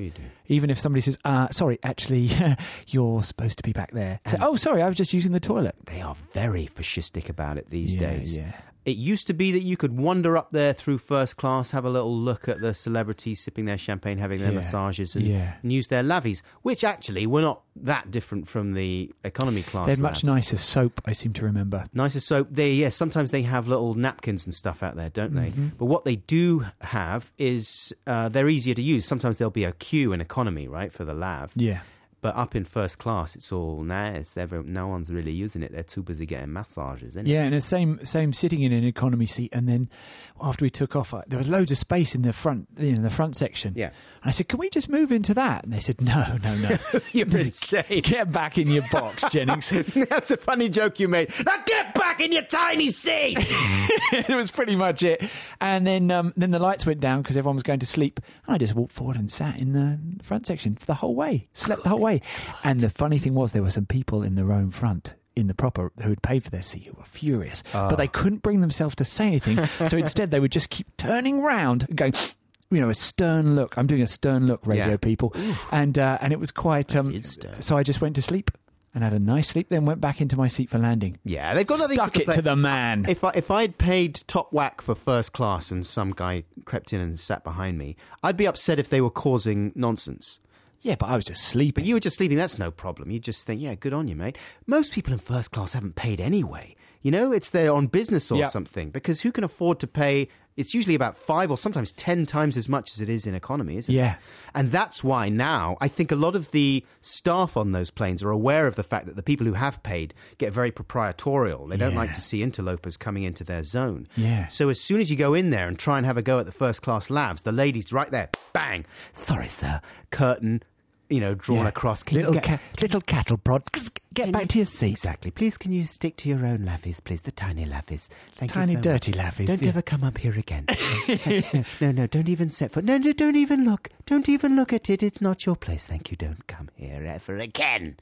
Even if somebody says, uh, sorry, actually, you're supposed to be back there. So, oh, sorry, I was just using the toilet. They are very fascistic about it these Yeah, days. yeah. It used to be that you could wander up there through first class, have a little look at the celebrities sipping their champagne, having their Yeah. massages, and, Yeah. and use their lavies, which actually were not that different from the economy class. They had much labs. nicer soap, I seem to remember. Nicer soap. They yes, sometimes they have little napkins and stuff out there, don't they? Mhm. But what they do have is uh, they're easier to use. Sometimes there'll be a queue in economy, right, for the lav. Yeah. But up in first class, it's all nice. Every, no one's really using it. They're too busy getting massages, isn't Yeah, it? and the same same sitting in an economy seat, and then after we took off, I, there was loads of space in the front, you know, the front section. Yeah. And I said, "Can we just move into that?" And they said, "No, no, no. You're insane. Get back in your box, Jennings." That's a funny joke you made. Now get back in your tiny seat. It was pretty much it. And then um, then the lights went down because everyone was going to sleep. And I just walked forward and sat in the front section for the whole way, slept the whole way. And the funny thing was, there were some people in the row in front, in the proper, who had paid for their seat, who were furious. Oh. But they couldn't bring themselves to say anything. So instead, they would just keep turning round and going, you know, a stern look. I'm doing a stern look, radio Yeah. people. And uh, and it was quite... Um, It's stern. so I just went to sleep and had a nice sleep, then went back into my seat for landing. Yeah, they've got nothing Stuck to it to the man. If I, if I'd paid top whack for first class and some guy crept in and sat behind me, I'd be upset if they were causing nonsense. Yeah, but I was just sleeping. But you were just sleeping, that's no problem. You just think, yeah, good on you, mate. Most people in first class haven't paid anyway. You know, it's they're on business or Yeah. something. Because who can afford to pay... It's usually about five or sometimes ten times as much as it is in economy, isn't Yeah. it? And that's why now I think a lot of the staff on those planes are aware of the fact that the people who have paid get very proprietorial. They don't Yeah. like to see interlopers coming into their zone. Yeah. So as soon as you go in there and try and have a go at the first class labs, the lady's right there, bang, sorry, sir, curtain, you know, drawn Yeah. across. Can Little you get, ca- little cattle prod. Get can back you- to your seat. Exactly. Please, can you stick to your own lavies, please? The tiny lavies. Thank Tiny you so dirty much. lavies, Don't yeah. ever come up here again. no, no, no, don't even set foot. No, no, don't even look. Don't even look at it. It's not your place. Thank you. Don't come here ever again.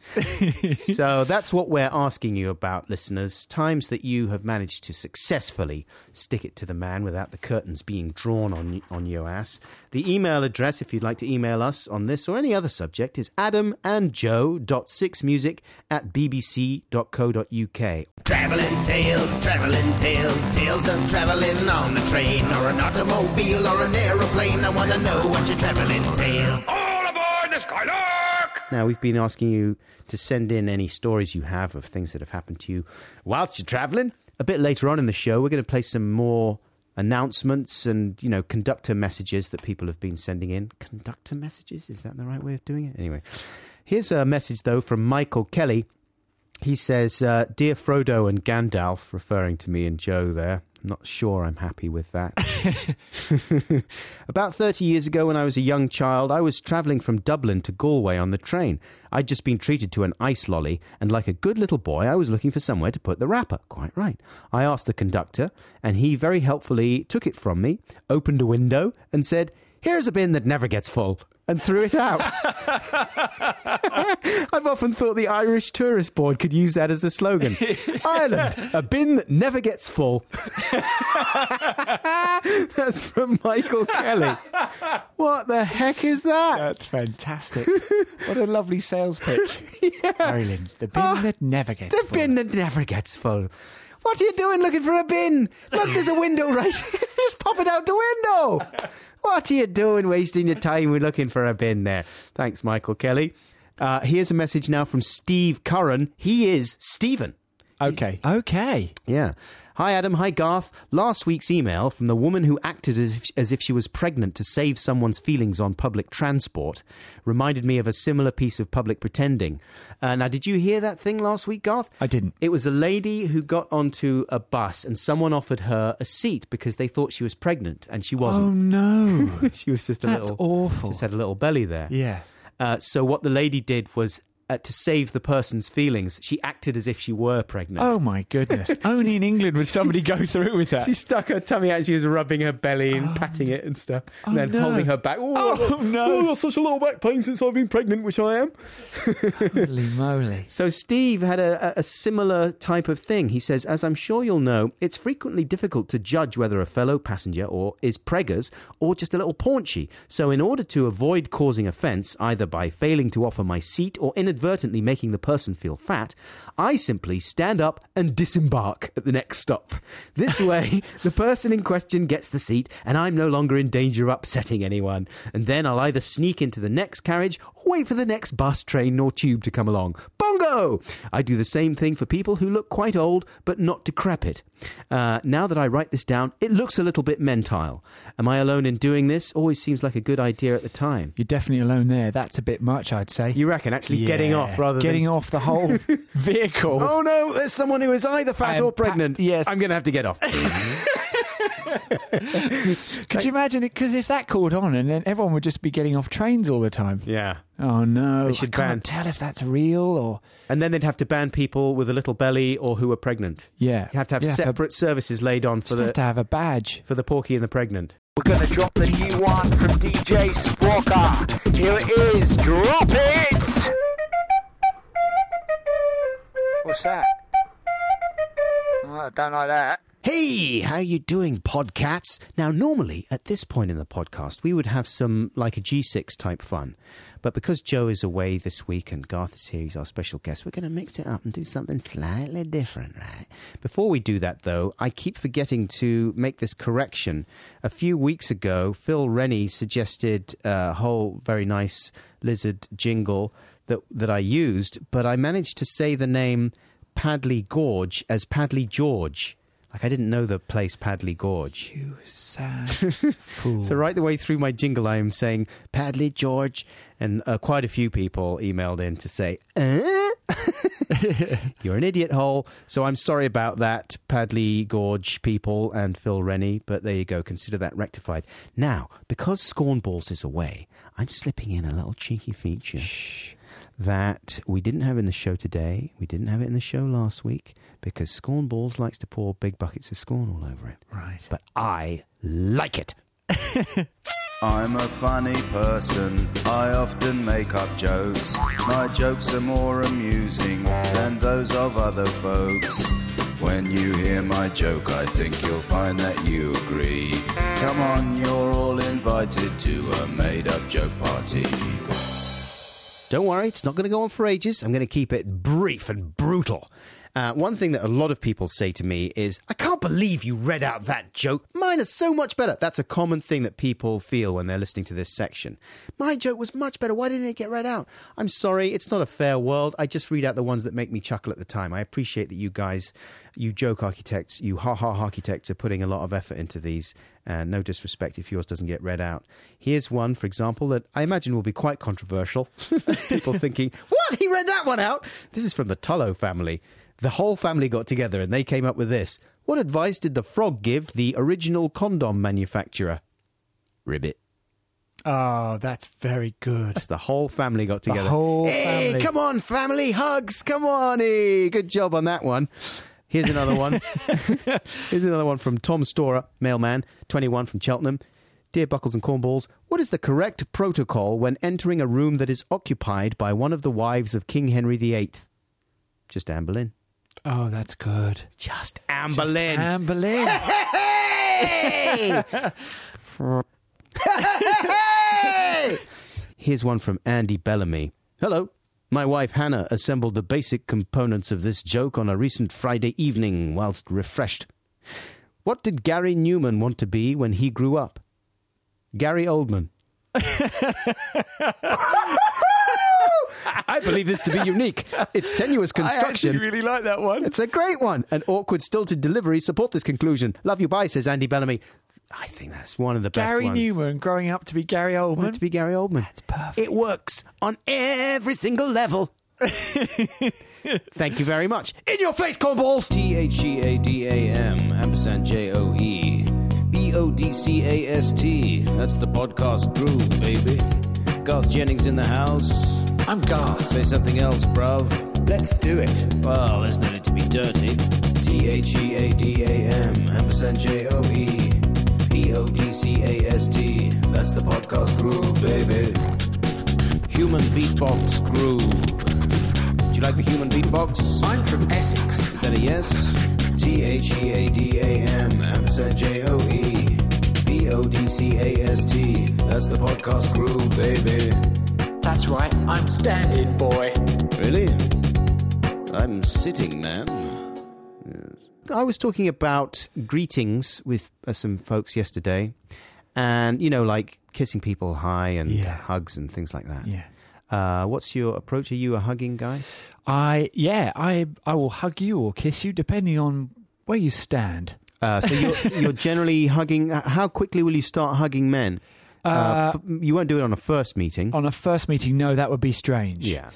So that's what we're asking you about, listeners. Times that you have managed to successfully stick it to the man without the curtains being drawn on on your ass. The email address, if you'd like to email us on this or any other subject, is adamandjoe.sixmusic at bbc.co.uk. Travelling tales, travelling tales, tales of travelling on a train or an automobile or an aeroplane. I want to know what your travelling tales. All aboard the Skylark! Now, we've been asking you to send in any stories you have of things that have happened to you whilst you're travelling. A bit later on in the show, we're going to play some more announcements and, you know, conductor messages that people have been sending in. Conductor messages? Is that the right way of doing it? Anyway, here's a message, though, from Michael Kelly. He says, uh, Dear Frodo and Gandalf, referring to me and Joe there. I'm not sure I'm happy with that. About thirty years ago, when I was a young child, I was travelling from Dublin to Galway on the train. I'd just been treated to an ice lolly, and like a good little boy, I was looking for somewhere to put the wrapper. Quite right. I asked the conductor, and he very helpfully took it from me, opened a window, and said, Here's a bin that never gets full, and threw it out. I've often thought the Irish Tourist Board could use that as a slogan. Ireland, a bin that never gets full. That's from Michael Kelly. What the heck is that? That's fantastic. What a lovely sales pitch. Yeah. Ireland, the bin Oh, that never gets The full. bin that never gets full. What are you doing looking for a bin? Look, there's a window right here. Just pop it out the window. What are you doing wasting your time with looking for a bin there? Thanks, Michael Kelly. Uh, here's a message now from Steve Curran. He is Stephen. Okay. Okay. Yeah. Hi, Adam. Hi, Garth. Last week's email from the woman who acted as if, as if she was pregnant to save someone's feelings on public transport reminded me of a similar piece of public pretending. Uh, now, did you hear that thing last week, Garth? I didn't. It was a lady who got onto a bus and someone offered her a seat because they thought she was pregnant and she wasn't. Oh, no. She was just a That's little... awful. Just had a little belly there. Yeah. Uh, so what the lady did was uh, to save the person's feelings, she acted as if she were pregnant. Oh, my goodness. Only in England would somebody go through with that. She stuck her tummy out. She was rubbing her belly and oh. patting it and stuff. And oh, then no. holding her back. Oh, oh no. Oh, I've got such a lot of back pain since I've been pregnant, which I am. Holy moly. So Steve had a, a similar type of thing. He says, as I'm sure you'll know, it's frequently difficult to judge whether a fellow passenger or is preggers or just a little paunchy. So in order to avoid causing offence, either by failing to offer my seat or inadvertently making the person feel fat, I simply stand up and disembark at the next stop. This way, the person in question gets the seat and I'm no longer in danger of upsetting anyone. And then I'll either sneak into the next carriage or wait for the next bus, train or tube to come along. Bongo! I do the same thing for people who look quite old but not decrepit. Uh, now that I write this down, it looks a little bit mentile. Am I alone in doing this? Always seems like a good idea at the time. You're definitely alone there. That's a bit much, I'd say. You reckon? Actually yeah. getting off rather getting than... off the whole vehicle. Oh no, there's someone who is either fat or pregnant. Pa- yes. I'm going to have to get off. Could you imagine it? Because if that caught on and then everyone would just be getting off trains all the time. Yeah. Oh no. They should I can't ban... tell if that's real or... And then they'd have to ban people with a little belly or who are pregnant. Yeah. You have to have you separate have to... services laid on for just the... have to have a badge. For the porky and the pregnant. We're going to drop the new one from D J Sprocker. Here it is. Drop it! What's that? Oh, I don't like that. Hey, how you doing, podcats? Now, normally, at this point in the podcast, we would have some, like a G six type fun. But because Joe is away this week and Garth is here, he's our special guest, we're going to mix it up and do something slightly different, right? Before we do that, though, I keep forgetting to make this correction. A few weeks ago, Phil Rennie suggested a whole very nice lizard jingle that, that I used, but I managed to say the name Padley Gorge as Padley George. Like, I didn't know the place Padley Gorge. You sad fool. So right the way through my jingle, I am saying Padley George, and uh, quite a few people emailed in to say, eh? You're an idiot hole. So I'm sorry about that, Padley Gorge people and Phil Rennie, but there you go. Consider that rectified. Now, because Scornballs is away, I'm slipping in a little cheeky feature. Shh. That we didn't have in the show today. We didn't have it in the show last week because Scornballs likes to pour big buckets of scorn all over it. Right. But I like it. I'm a funny person. I often make up jokes. My jokes are more amusing than those of other folks. When you hear my joke, I think you'll find that you agree. Come on, you're all invited to a made-up joke party. Don't worry, it's not going to go on for ages. I'm going to keep it brief and brutal. Uh, one thing that a lot of people say to me is, I can't believe you read out that joke. Mine is so much better. That's a common thing that people feel when they're listening to this section. My joke was much better. Why didn't it get read out? I'm sorry, it's not a fair world. I just read out the ones that make me chuckle at the time. I appreciate that you guys, you joke architects, you ha-ha architects are putting a lot of effort into these. Uh, no disrespect if yours doesn't get read out. Here's one, for example, that I imagine will be quite controversial. People thinking, what? He read that one out? This is from the Tullow family. The whole family got together and they came up with this. What advice did the frog give the original condom manufacturer? Ribbit. Oh, that's very good. That's the whole family got together. The whole hey, family. Come on, family, hugs. Come on. Hey, good job on that one. Here's another one. Here's another one from Tom Storer, mailman, twenty-one from Cheltenham. Dear Buckles and Cornballs, what is the correct protocol when entering a room that is occupied by one of the wives of King Henry the Eighth? Just amble in. Oh, that's good. Just amble Just in. amble in. Hey! Hey! Here's one from Andy Bellamy. Hello. My wife Hannah assembled the basic components of this joke on a recent Friday evening whilst refreshed. What did Gary Newman want to be when he grew up? Gary Oldman. I believe this to be unique. It's tenuous construction. I actually really like that one. It's a great one. An awkward stilted delivery support this conclusion. Love you, bye, says Andy Bellamy. I think that's one of the best Gary ones. Gary Newman growing up to be Gary Oldman. Want to be Gary Oldman. That's perfect. It works on every single level. Thank you very much. In your face, cornballs! T H E A D A M, ampersand J O E. B O D C A S T. That's the podcast crew, baby. Garth Jennings in the house. I'm Garth. Say something else, bruv. Let's do it. Well, there's no need to be dirty. T H E A D A M, ampersand J O E, P O D C A S T. That's the podcast groove, baby. Human beatbox groove. Do you like the human beatbox? I'm from Essex. Is that a yes? T H E A D A M, ampersand J O E, P O D C A S T. That's the podcast groove, baby. That's right, I'm standing, boy. Really? I'm sitting, man. Yes. I was talking about greetings with uh, some folks yesterday, and, you know, like kissing people hi and Yeah. hugs and things like that. Yeah. Uh, what's your approach? Are you a hugging guy? I, yeah, I, I will hug you or kiss you depending on where you stand. Uh, so you're, you're generally hugging. How quickly will you start hugging men? Uh, Uh, f- you won't do it on a first meeting. On a first meeting, no, that would be strange. Yeah.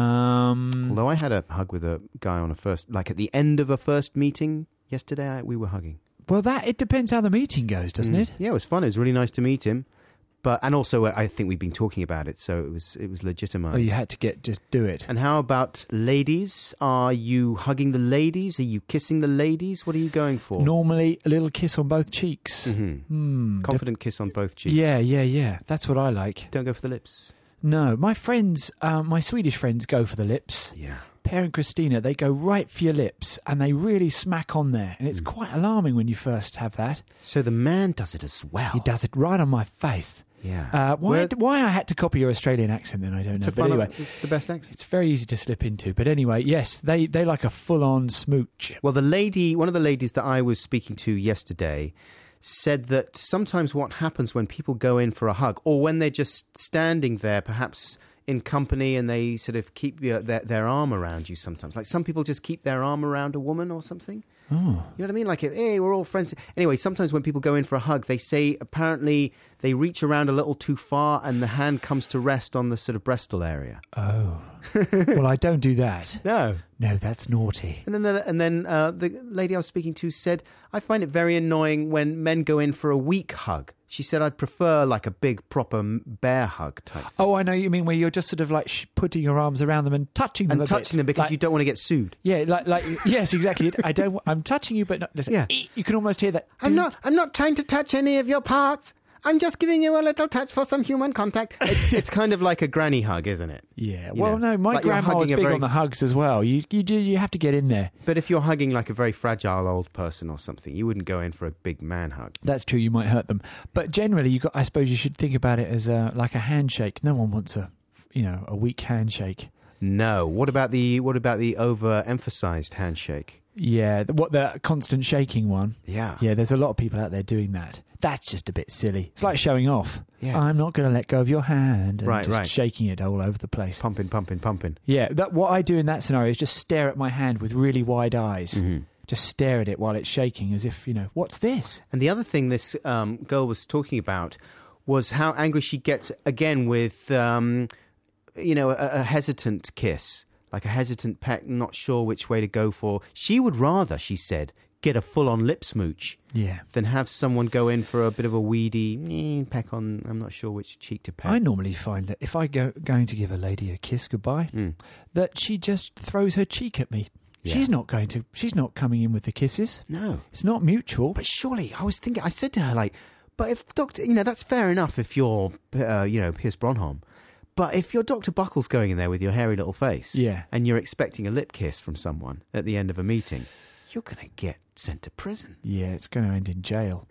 Um, Although I had a hug with a guy on a first, like at the end of a first meeting yesterday, I, we were hugging. well, that it depends how the meeting goes, doesn't Mm. it? Yeah, it was fun. It was really nice to meet him. But and also, I think we've been talking about it, so it was it was legitimised. Oh, you had to get just do it. And how about ladies? Are you hugging the ladies? Are you kissing the ladies? What are you going for? Normally, a little kiss on both cheeks. Mm-hmm. Hmm. Confident kiss on both cheeks. Yeah, yeah, yeah. That's what I like. Don't go for the lips. No, my friends, uh, my Swedish friends, go for the lips. Yeah. Per and Christina, they go right for your lips, and they really smack on there, and it's Mm. quite alarming when you first have that. So the man does it as well. He does it right on my face. Yeah. Uh, why, Where- why I had to copy your Australian accent, then I don't know. It's a But fun- anyway, it's the best accent. it's very easy to slip into. But anyway, yes, they, they like a full-on smooch. Well, the lady, one of the ladies that I was speaking to yesterday, said that sometimes what happens when people go in for a hug, or when they're just standing there, perhaps in company, and they sort of keep your, their, their arm around you sometimes. Like some people just keep their arm around a woman or something. Oh. You know what I mean? Like, hey, we're all friends. Anyway, sometimes when people go in for a hug, they say apparently they reach around a little too far and the hand comes to rest on the sort of breastal area. Oh. Well, I don't do that. No. No, that's naughty. And then the, and then uh, the lady I was speaking to said, I find it very annoying when men go in for a weak hug. She said, I'd prefer like a big, proper m- bear hug type. Oh, I know you mean where you're just sort of like sh- putting your arms around them and touching them And a touching bit. them because Like- you don't want to get sued. Yeah, like, like yes, exactly. I don't. I'm touching you, but not. Listen, Yeah. You can almost hear that. I'm not, I'm not trying to touch any of your parts. I'm just giving you a little touch for some human contact. It's it's kind of like a granny hug, isn't it? Yeah. You Well, know, no, my like you're grandma was hugging a big very- on the hugs as well. You you do you have to get in there. But if you're hugging like a very fragile old person or something, you wouldn't go in for a big man hug. That's true. You might hurt them, but generally, you got. I suppose you should think about it as a like a handshake. No one wants a, you know, a weak handshake. No. What about the what about the overemphasized handshake? Yeah, the- what the constant shaking one. Yeah. Yeah, there's a lot of people out there doing that. That's just a bit silly. It's like showing off. Yes. I'm not going to let go of your hand and Right, just right. shaking it all over the place. Pumping, pumping, pumping. Yeah, that what I do in that scenario is just stare at my hand with really wide eyes. Mm-hmm. Just stare at it while it's shaking as if, you know, what's this? And the other thing this um, girl was talking about was how angry she gets again with, um, you know, a, a hesitant kiss, like a hesitant peck, not sure which way to go for. She would rather, she said, get a full-on lip smooch Yeah. than have someone go in for a bit of a weedy eh, peck on, I'm not sure which cheek to peck. I normally find that if I go going to give a lady a kiss goodbye, Mm. that she just throws her cheek at me. Yeah. She's not going to. She's not coming in with the kisses. No. It's not mutual. But surely, I was thinking, I said to her, like, but if Doctor, you know, that's fair enough if you're, uh, you know, Pierce Bronholm. But if you're Doctor Buckles going in there with your hairy little face, Yeah. and you're expecting a lip kiss from someone at the end of a meeting, you're going to get sent to prison. Yeah, it's going to end in jail.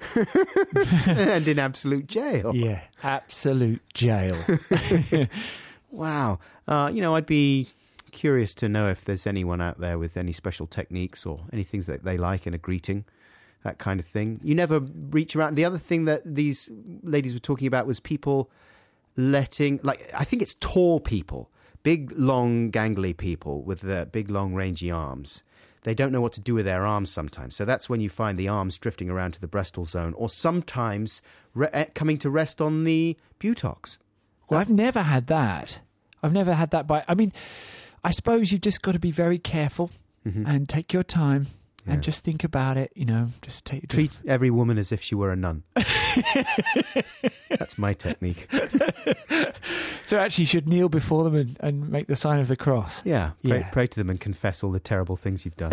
And in absolute jail. Yeah, absolute jail. Wow. Uh, you know, I'd be curious to know if there's anyone out there with any special techniques or any things that they like in a greeting, that kind of thing. You never reach around. The other thing that these ladies were talking about was people letting, like, I think it's tall people, big, long, gangly people with the big, long, rangy arms. They don't know what to do with their arms sometimes. So that's when you find the arms drifting around to the breastal zone, or sometimes re- eh, coming to rest on the buttocks. Well, I've never had that. I've never had that by... I mean, I suppose you've just got to be very careful Mhm. and take your time Yeah. and just think about it, you know, just take... Just, Treat every woman as if she were a nun. That's my technique. So actually you should kneel before them and, and make the sign of the cross. Yeah, pray, Yeah. pray to them and confess all the terrible things you've done.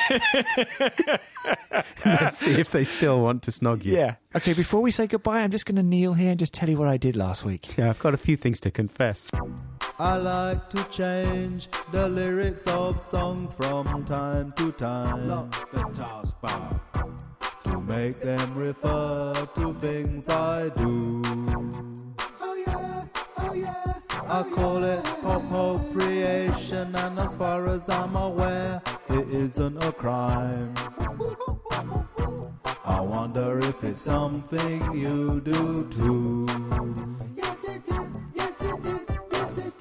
And then see if they still want to snog you. Yeah. Okay, before we say goodbye, I'm just going to kneel here and just tell you what I did last week. Yeah, I've got a few things to confess. I like to change the lyrics of songs from time to time. Lock the taskbar. To make them refer to things I do. Oh yeah, oh yeah. I call it appropriation, and as far as I'm aware, it isn't a crime. I wonder if it's something you do too. Yes it is, yes it is, yes it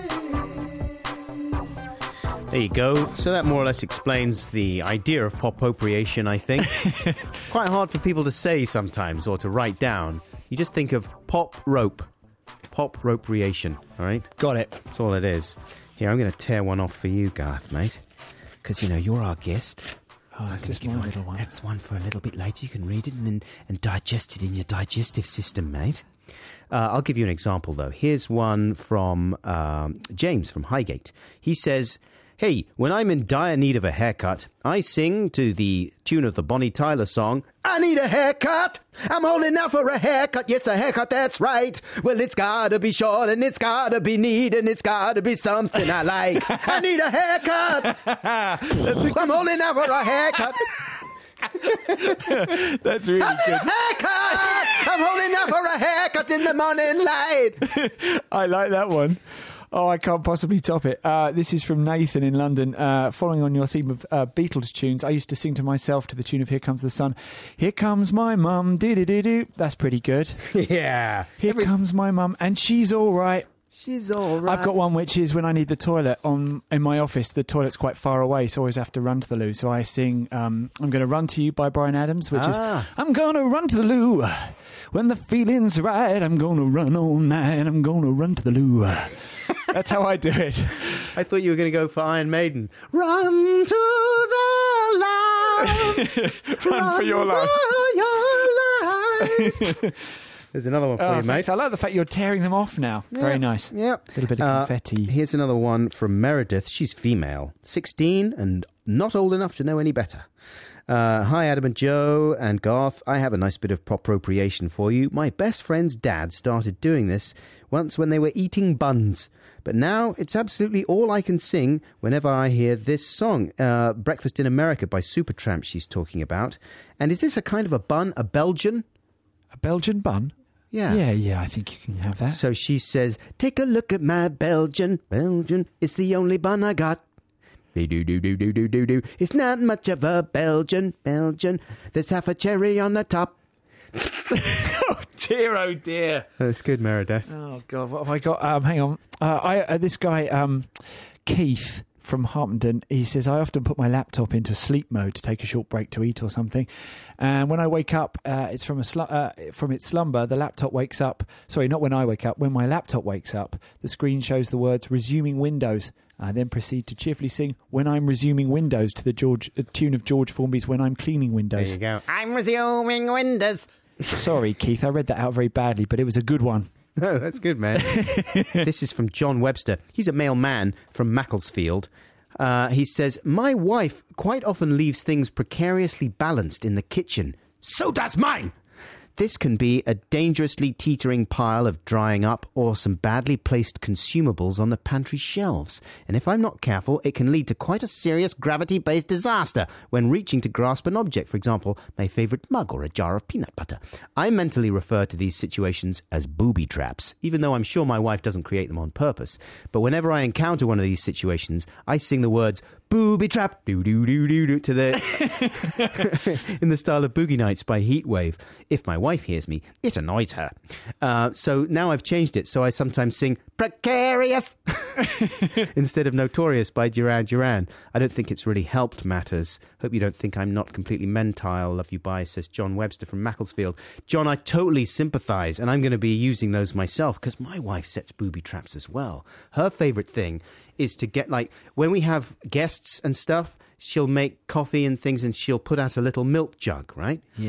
is. There you go. So that more or less explains the idea of pop-appropriation, I think. Quite hard for people to say sometimes or to write down. You just think of pop rope. Pop-appropriation, all right? Got it. That's all it is. Here, I'm going to tear one off for you, Garth, mate. Because, you know, you're our guest. Oh, So it's I'm just gonna my give you little one. That's one for a little bit later. You can read it and, and digest it in your digestive system, mate. Uh, I'll give you an example, though. Here's one from um, James from Highgate. He says, hey, when I'm in dire need of a haircut, I sing to the tune of the Bonnie Tyler song, I need a haircut. I'm holding out for a haircut. Yes, a haircut, that's right. Well, it's gotta be short and it's gotta be neat and it's gotta be something I like. I need a haircut. I'm holding out for a haircut. That's really I need good. a haircut. I'm holding out for a haircut in the morning light. I like that one. Oh, I can't possibly top it. Uh, this is from Nathan in London. Uh, following on your theme of uh, Beatles tunes, I used to sing to myself to the tune of Here Comes the Sun. Here comes my mum, dee-dee-dee-doo. That's pretty good. Yeah. Here comes my mum, and she's all right. She's all right. I've got one which is when I need the toilet on in my office. The toilet's quite far away, so I always have to run to the loo. So I sing um, I'm Going to Run to You by Bryan Adams, which Ah. is I'm going to run to the loo when the feeling's right. I'm going to run all night. I'm going to run to the loo. That's how I do it. I thought you were going to go for Iron Maiden. Run to the light. Run for your life. For your life. There's another one for Oh, you, mate. thanks. I like the fact you're tearing them off now. Very nice. Yeah. A little bit of Uh, confetti. Here's another one from Meredith. She's female, sixteen, and not old enough to know any better. Uh, hi, Adam and Joe and Garth. I have a nice bit of appropriation for you. My best friend's dad started doing this once when they were eating buns. But now it's absolutely all I can sing whenever I hear this song. Uh, Breakfast in America by Supertramp she's talking about. And is this a kind of a bun, a Belgian? A Belgian bun? Yeah. Yeah, yeah, I think you can have that. So she says, take a look at my Belgian, Belgian, it's the only bun I got. Do-do-do-do-do-do-do. It's not much of a Belgian, Belgian, there's half a cherry on the top. Oh dear, oh dear. That's good, Meredith. Oh God, what have I got? Um, hang on. Uh, I uh, this guy um, Keith from Harpenden. He says I often put my laptop into sleep mode to take a short break to eat or something, and when I wake up, uh, it's from a slu- uh, from its slumber. The laptop wakes up. Sorry, not when I wake up. When my laptop wakes up, the screen shows the words "resuming Windows." I then proceed to cheerfully sing "When I'm resuming Windows" to the George uh, tune of George Formby's "When I'm cleaning Windows." There you go. I'm resuming Windows. Sorry, Keith, I read that out very badly, but it was a good one. Oh, that's good, man. This is from John Webster. He's a male man from Macclesfield. Uh, he says, my wife quite often leaves things precariously balanced in the kitchen. So does mine! This can be a dangerously teetering pile of drying up or some badly placed consumables on the pantry shelves. And if I'm not careful, it can lead to quite a serious gravity-based disaster when reaching to grasp an object, for example, my favourite mug or a jar of peanut butter. I mentally refer to these situations as booby traps, even though I'm sure my wife doesn't create them on purpose. But whenever I encounter one of these situations, I sing the words, booby trap, doo-doo-doo-doo-doo, to the... in the style of Boogie Nights by Heatwave. If my wife hears me, it annoys her. Uh, so now I've changed it, so I sometimes sing Precarious instead of Notorious by Duran Duran. I don't think it's really helped matters. Hope you don't think I'm not completely mentile. Love you, bye, says John Webster from Macclesfield. John, I totally sympathise, and I'm going to be using those myself, because my wife sets booby traps as well. Her favourite thing is to get, like, when we have guests and stuff, she'll make coffee and things and she'll put out a little milk jug, right? Yeah.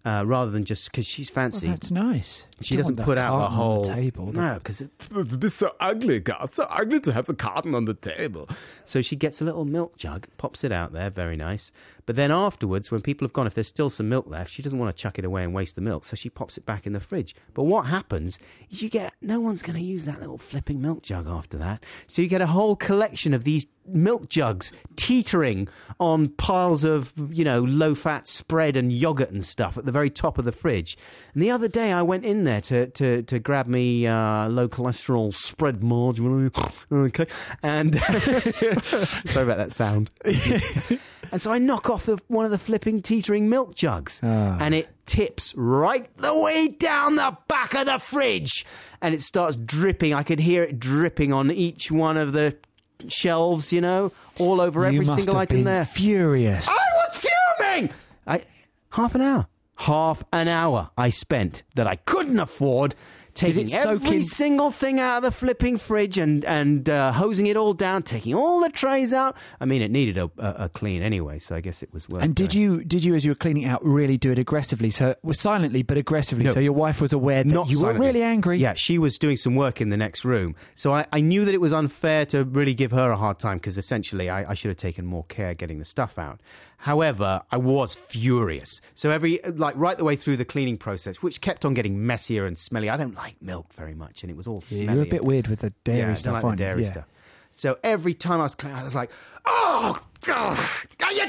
Uh, rather than just because she's fancy. Well, that's nice. She Don't doesn't want put the out the carton on whole the table. No, because it, it's so ugly, Garth. So ugly to have the carton on the table. So she gets a little milk jug, pops it out there, very nice. But then afterwards, when people have gone, if there's still some milk left, she doesn't want to chuck it away and waste the milk, so she pops it back in the fridge. But what happens is you get no one's going to use that little flipping milk jug after that. So you get a whole collection of these milk jugs teetering on piles of, you know, low-fat spread and yogurt and stuff at the very top of the fridge. And the other day I went in there to, to, to grab me uh, low-cholesterol spread margarine. Okay. And sorry about that sound. And so I knock off the, one of the flipping teetering milk jugs. Oh. And it tips right the way down the back of the fridge. And it starts dripping. I could hear it dripping on each one of the shelves, you know, all over You every must single have item been there. Furious. I was fuming! I, half an hour. Half an hour I spent that I couldn't afford taking it soak every in- single thing out of the flipping fridge and, and uh, hosing it all down, taking all the trays out. I mean, it needed a, a, a clean anyway, so I guess it was worth And did doing. you, did you, as you were cleaning out, really do it aggressively? So, well, silently but aggressively. No. So your wife was aware that Not you silently. were really angry. Yeah, she was doing some work in the next room. So I, I knew that it was unfair to really give her a hard time because essentially I, I should have taken more care getting the stuff out. However, I was furious. So every, like right the way through the cleaning process, which kept on getting messier and smelly. I don't like milk very much and it was all Yeah, smelly. you're a bit weird with the dairy yeah, stuff, I don't like aren't the dairy you? Yeah. stuff. So every time I was cleaning, I was like, oh, oh, are you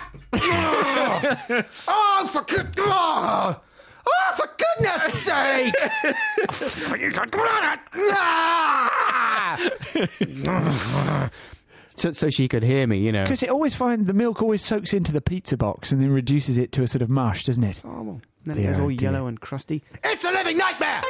done? oh, for good, oh, oh, for goodness sake! so, so she could hear me, you know. Because it always find the milk always soaks into the pizza box and then reduces it to a sort of mush, doesn't it? Oh, well, then Dear, it goes all oh dear. yellow and crusty. It's a living nightmare!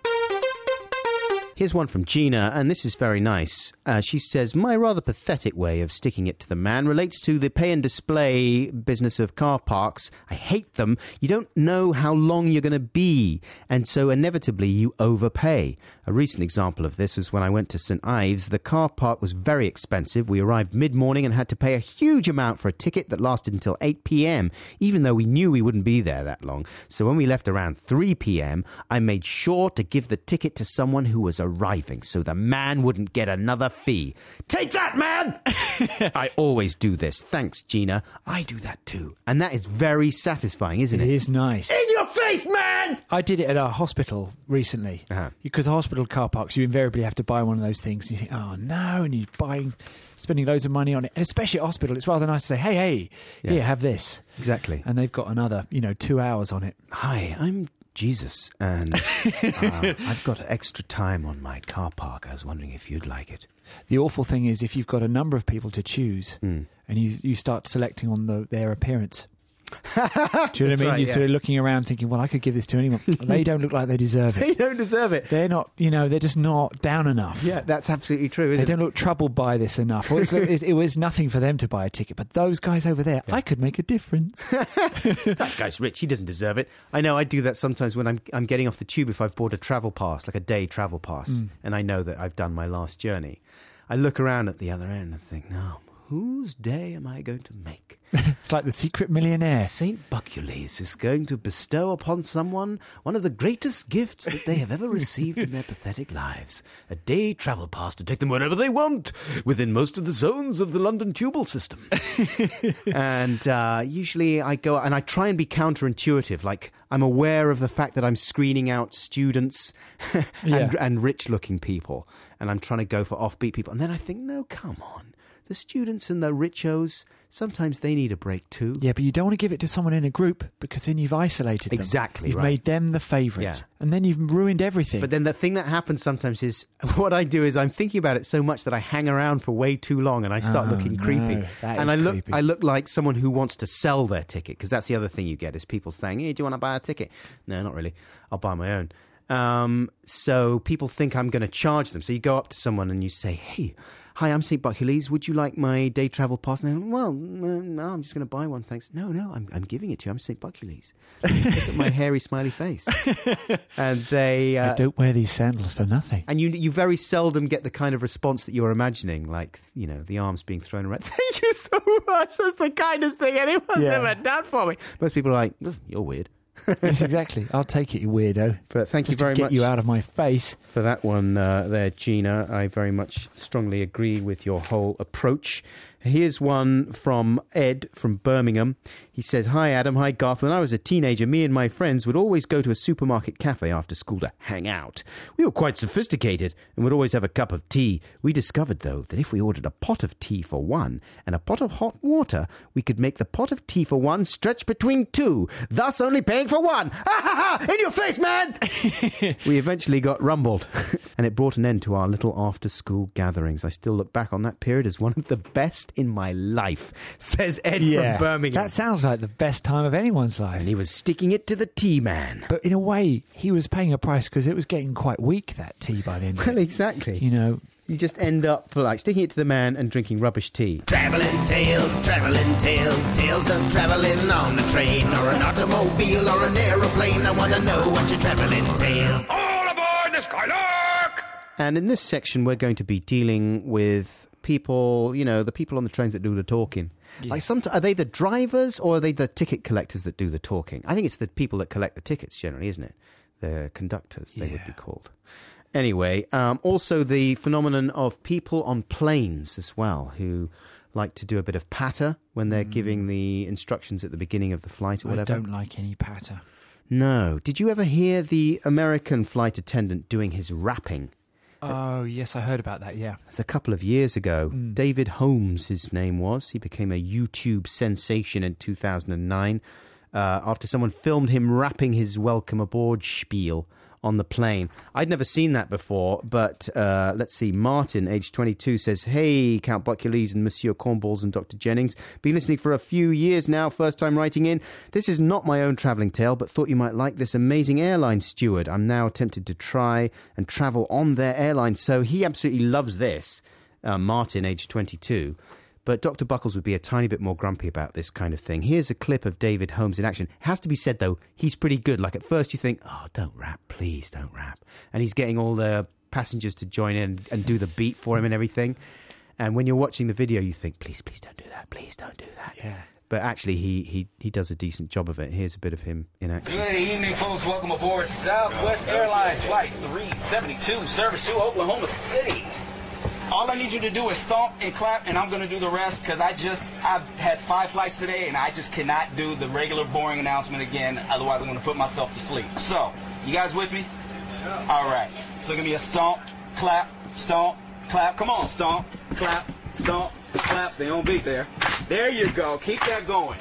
Here's one from Gina, and this is very nice. Uh, she says, my rather pathetic way of sticking it to the man relates to the pay and display business of car parks. I hate them. You don't know how long you're going to be, and so inevitably you overpay. A recent example of this was when I went to St Ives. The car park was very expensive. We arrived mid-morning and had to pay a huge amount for a ticket that lasted until eight p.m, even though we knew we wouldn't be there that long. So when we left around three p.m, I made sure to give the ticket to someone who was arriving so the man wouldn't get another fee. Take that, man! I always do this. Thanks, Gina. I do that too. And that is very satisfying, isn't it? It is nice. In your face, man! I did it at a hospital recently. Uh-huh. Because hospital car parks, you invariably have to buy one of those things. And you think, oh no, and you're buying, spending loads of money on it. And especially at hospital, it's rather nice to say, hey, hey, Yeah. here, have this. Exactly. And they've got another, you know, two hours on it. Hi, I'm Jesus, and uh, I've got extra time on my car park. I was wondering if you'd like it. The awful thing is if you've got a number of people to choose Mm. and you, you start selecting on the, their appearance. Do you know what I That's mean? right, You're yeah. sort of looking around thinking, well, I could give this to anyone. They don't look like they deserve They it. don't deserve it. They're not, you know, they're just not down enough. Yeah, that's absolutely true, They isn't don't look troubled by this enough. Well, it's, it, it was nothing for them to buy a ticket, but those guys over there, I could make a difference. it? That guy's rich. He doesn't deserve it. I know I do that sometimes when I'm I'm getting off the tube if I've bought a travel pass, like a day travel pass, Mm. and I know that I've done my last journey. I look around at the other end and think, now, whose day am I going to make? It's like The Secret Millionaire. Saint Buckules is going to bestow upon someone one of the greatest gifts that they have ever received in their pathetic lives. A day travel pass to take them wherever they want, within most of the zones of the London Tubal system. And uh, usually I go and I try and be counterintuitive, like I'm aware of the fact that I'm screening out students and, Yeah. and rich-looking people, and I'm trying to go for offbeat people. And then I think, no, come on. The students and the richos, sometimes they need a break too. Yeah, but you don't want to give it to someone in a group because then you've isolated them. Exactly, You've right. made them the favourite. Yeah. And then you've ruined everything. But then the thing that happens sometimes is what I do is I'm thinking about it so much that I hang around for way too long and I start Oh, looking no, creepy. that and is I look creepy. I look like someone who wants to sell their ticket, because that's the other thing you get is people saying, "Hey, do you want to buy a ticket?" No, not really. I'll buy my own. Um, so people think I'm going to charge them. So you go up to someone and you say, "Hey, hi, I'm Saint Buckules. Would you like my day travel pass?" And they're, well, uh, no, I'm just going to buy one, thanks. No, no, I'm, I'm giving it to you. I'm Saint Buckules. Look at my hairy smiley face. And they... Uh, I don't wear these sandals for nothing. and you you very seldom get the kind of response that you're imagining, like, you know, the arms being thrown around. Thank you so much. That's the kindest thing anyone's Yeah. ever done for me. Most people are like, "Ugh, you're weird." Yes, exactly. I'll take it, you weirdo. But thank Just you very to get much you out of my face for that one uh, there, Gina. I very much strongly agree with your whole approach. Here's one from Ed from Birmingham. He says, "Hi Adam, hi Garth. When I was a teenager, me and my friends would always go to a supermarket cafe after school to hang out. We were quite sophisticated and would always have a cup of tea. We discovered, though, that if we ordered a pot of tea for one and a pot of hot water, we could make the pot of tea for one stretch between two, thus only paying for one. Ha ha ha! In your face, man!" We eventually got rumbled, and it brought an end to our little after-school gatherings. I still look back on that period as one of the best in my life, says Ed yeah, from Birmingham. That sounds like the best time of anyone's life. And he was sticking it to the tea man. But in a way, he was paying a price because it was getting quite weak, that tea, by the end of Well, it. exactly. You know, you just end up like sticking it to the man and drinking rubbish tea. Travelling tales, travelling tales, tales of travelling on a train or an automobile or an aeroplane. I want to know what your travelling tales. All aboard the Skylark! And in this section, we're going to be dealing with people, you know, the people on the trains that do the talking. Yeah. Like, some, are they the drivers or are they the ticket collectors that do the talking? I think it's the people that collect the tickets generally, isn't it? The conductors, they Yeah. would be called. Anyway, um, also the phenomenon of people on planes as well, who like to do a bit of patter when they're mm. giving the instructions at the beginning of the flight or I whatever. don't like any patter. No. Did you ever hear the American flight attendant doing his rapping? Oh, yes, I heard about that, yeah. It's a couple of years ago. Mm. David Holmes, his name was. He became a YouTube sensation in two thousand nine uh, after someone filmed him rapping his welcome aboard spiel on the plane. I'd never seen that before, but uh, let's see. Martin, age twenty-two, says, "Hey, Count Buckules and Monsieur Cornballs and Doctor Jennings. Been listening for a few years now, first time writing in. This is not my own travelling tale, but thought you might like this amazing airline steward. I'm now tempted to try and travel on their airline." So he absolutely loves this, uh, Martin, age twenty-two. But Doctor Buckles would be a tiny bit more grumpy about this kind of thing. Here's a clip of David Holmes in action. It has to be said, though, he's pretty good. Like, at first you think, oh, don't rap, please don't rap. And he's getting all the passengers to join in and do the beat for him and everything. And when you're watching the video, you think, please, please don't do that. Please don't do that. Yeah. But actually, he, he, he does a decent job of it. Here's a bit of him in action. Good evening, folks. Welcome aboard Southwest Airlines Flight three seventy-two, service to Oklahoma City. All I need you to do is stomp and clap, and I'm going to do the rest because I just, I've had five flights today, and I just cannot do the regular boring announcement again. Otherwise, I'm going to put myself to sleep. So, you guys with me? All right. So, give me a stomp, clap, stomp, clap. Come on, stomp, clap, stomp, clap. Stay on beat there. There you go. Keep that going.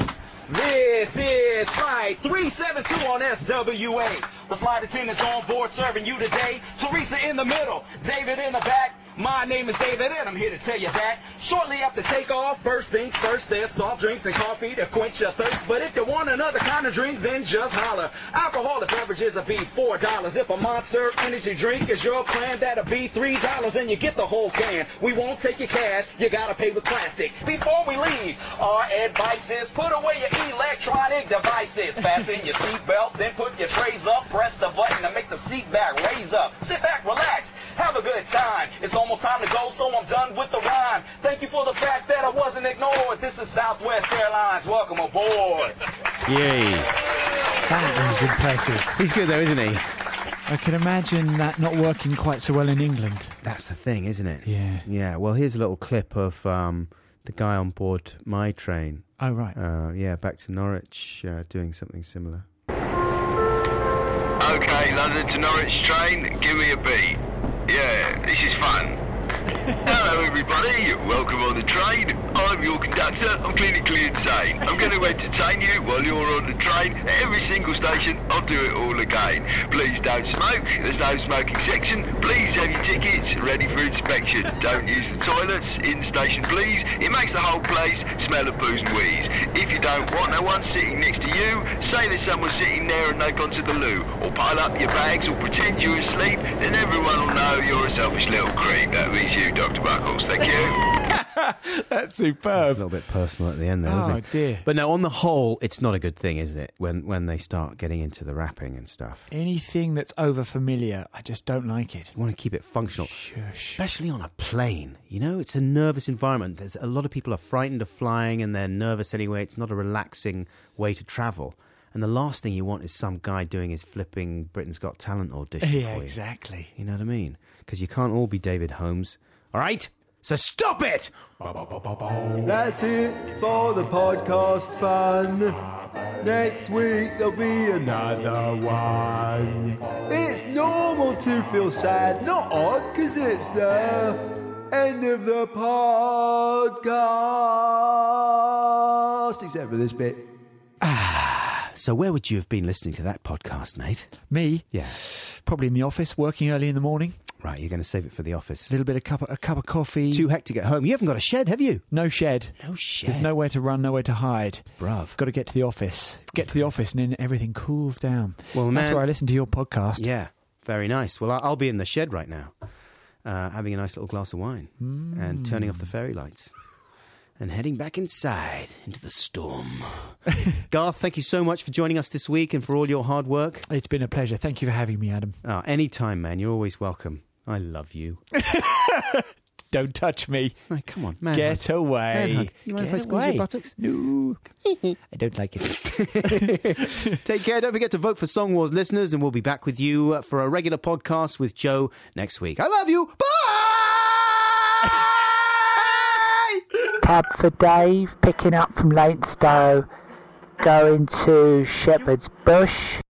This is Flight three seventy-two on S W A. The flight attendants on board serving you today. Teresa in the middle, David in the back. My name is David, and I'm here to tell you that shortly after takeoff, first things first, there's soft drinks and coffee to quench your thirst. But if you want another kind of drink, then just holler. Alcoholic beverages will be four dollars. If a Monster Energy drink is your plan, that'll be three dollars, and you get the whole can. We won't take your cash, you gotta pay with plastic. Before we leave, our advice is put away your electronic devices. Fasten your seatbelt, then put your trays up. Press the button to make the seat back raise up. Sit back, relax, have a good time. It's almost time to go, so I'm done with the rhyme. Thank you for the fact that I wasn't ignored. This is Southwest Airlines. Welcome aboard. Yay. That was impressive. He's good, though, isn't he? I can imagine that not working quite so well in England. That's the thing, isn't it? Yeah. Yeah, well, here's a little clip of um, the guy on board my train. Oh, right. Uh, yeah, back to Norwich, uh, doing something similar. Okay, London to Norwich train, give me a beat. Yeah, this is fun. Hello everybody, welcome on the train. I'm your conductor, I'm clinically insane. I'm going to entertain you while you're on the train. At every single station, I'll do it all again. Please don't smoke, there's no smoking section. Please have your tickets ready for inspection. Don't use the toilets in station please. It makes the whole place smell of booze and wheeze. If you don't want no one sitting next to you, say there's someone sitting there and they've gone to the loo. Or pile up your bags or pretend you're asleep, then everyone will know you're a selfish little creep. That means you, Doctor Buckles. Thank you. That's superb. A little bit personal at the end there, Oh, wasn't it? dear. But no, on the whole, it's not a good thing, is it? When when they start getting into the rapping and stuff. Anything that's over familiar, I just don't like it. You want to keep it functional. Especially on a plane. You know, it's a nervous environment. There's a lot of people are frightened of flying and they're nervous anyway. It's not a relaxing way to travel. And the last thing you want is some guy doing his flipping Britain's Got Talent audition Yeah, for you. exactly. You know what I mean? Because you can't all be David Holmes. All right? So stop it! That's it for the podcast fun. Next week there'll be another one. It's normal to feel sad, not odd, because it's the end of the podcast. Except for this bit. So where would you have been listening to that podcast, mate? Me? Yeah. Probably in the office, working early in the morning. Right, you're going to save it for the office. A little bit of cup of, a cup of coffee. Too hectic at home. You haven't got a shed, have you? No shed. No shed. There's nowhere to run, nowhere to hide. Bruv. Got to get to the office. Get to the office and then everything cools down. Well, That's man- where I listen to your podcast. Yeah, very nice. Well, I- I'll be in the shed right now, uh, having a nice little glass of wine and turning off the fairy lights and heading back inside into the storm. Garth, thank you so much for joining us this week and for all your hard work. It's been a pleasure. Thank you for having me, Adam. Oh, anytime, man. You're always welcome. I love you. Don't touch me. Oh, come on, man. Get hug. away. Man hug. You mind Get if I squeeze away. your buttocks? No. I don't like it. Take care. Don't forget to vote for Song Wars listeners, and we'll be back with you for a regular podcast with Joe next week. I love you. Bye! Cab for Dave, picking up from Leytonstone, going to Shepherd's Bush.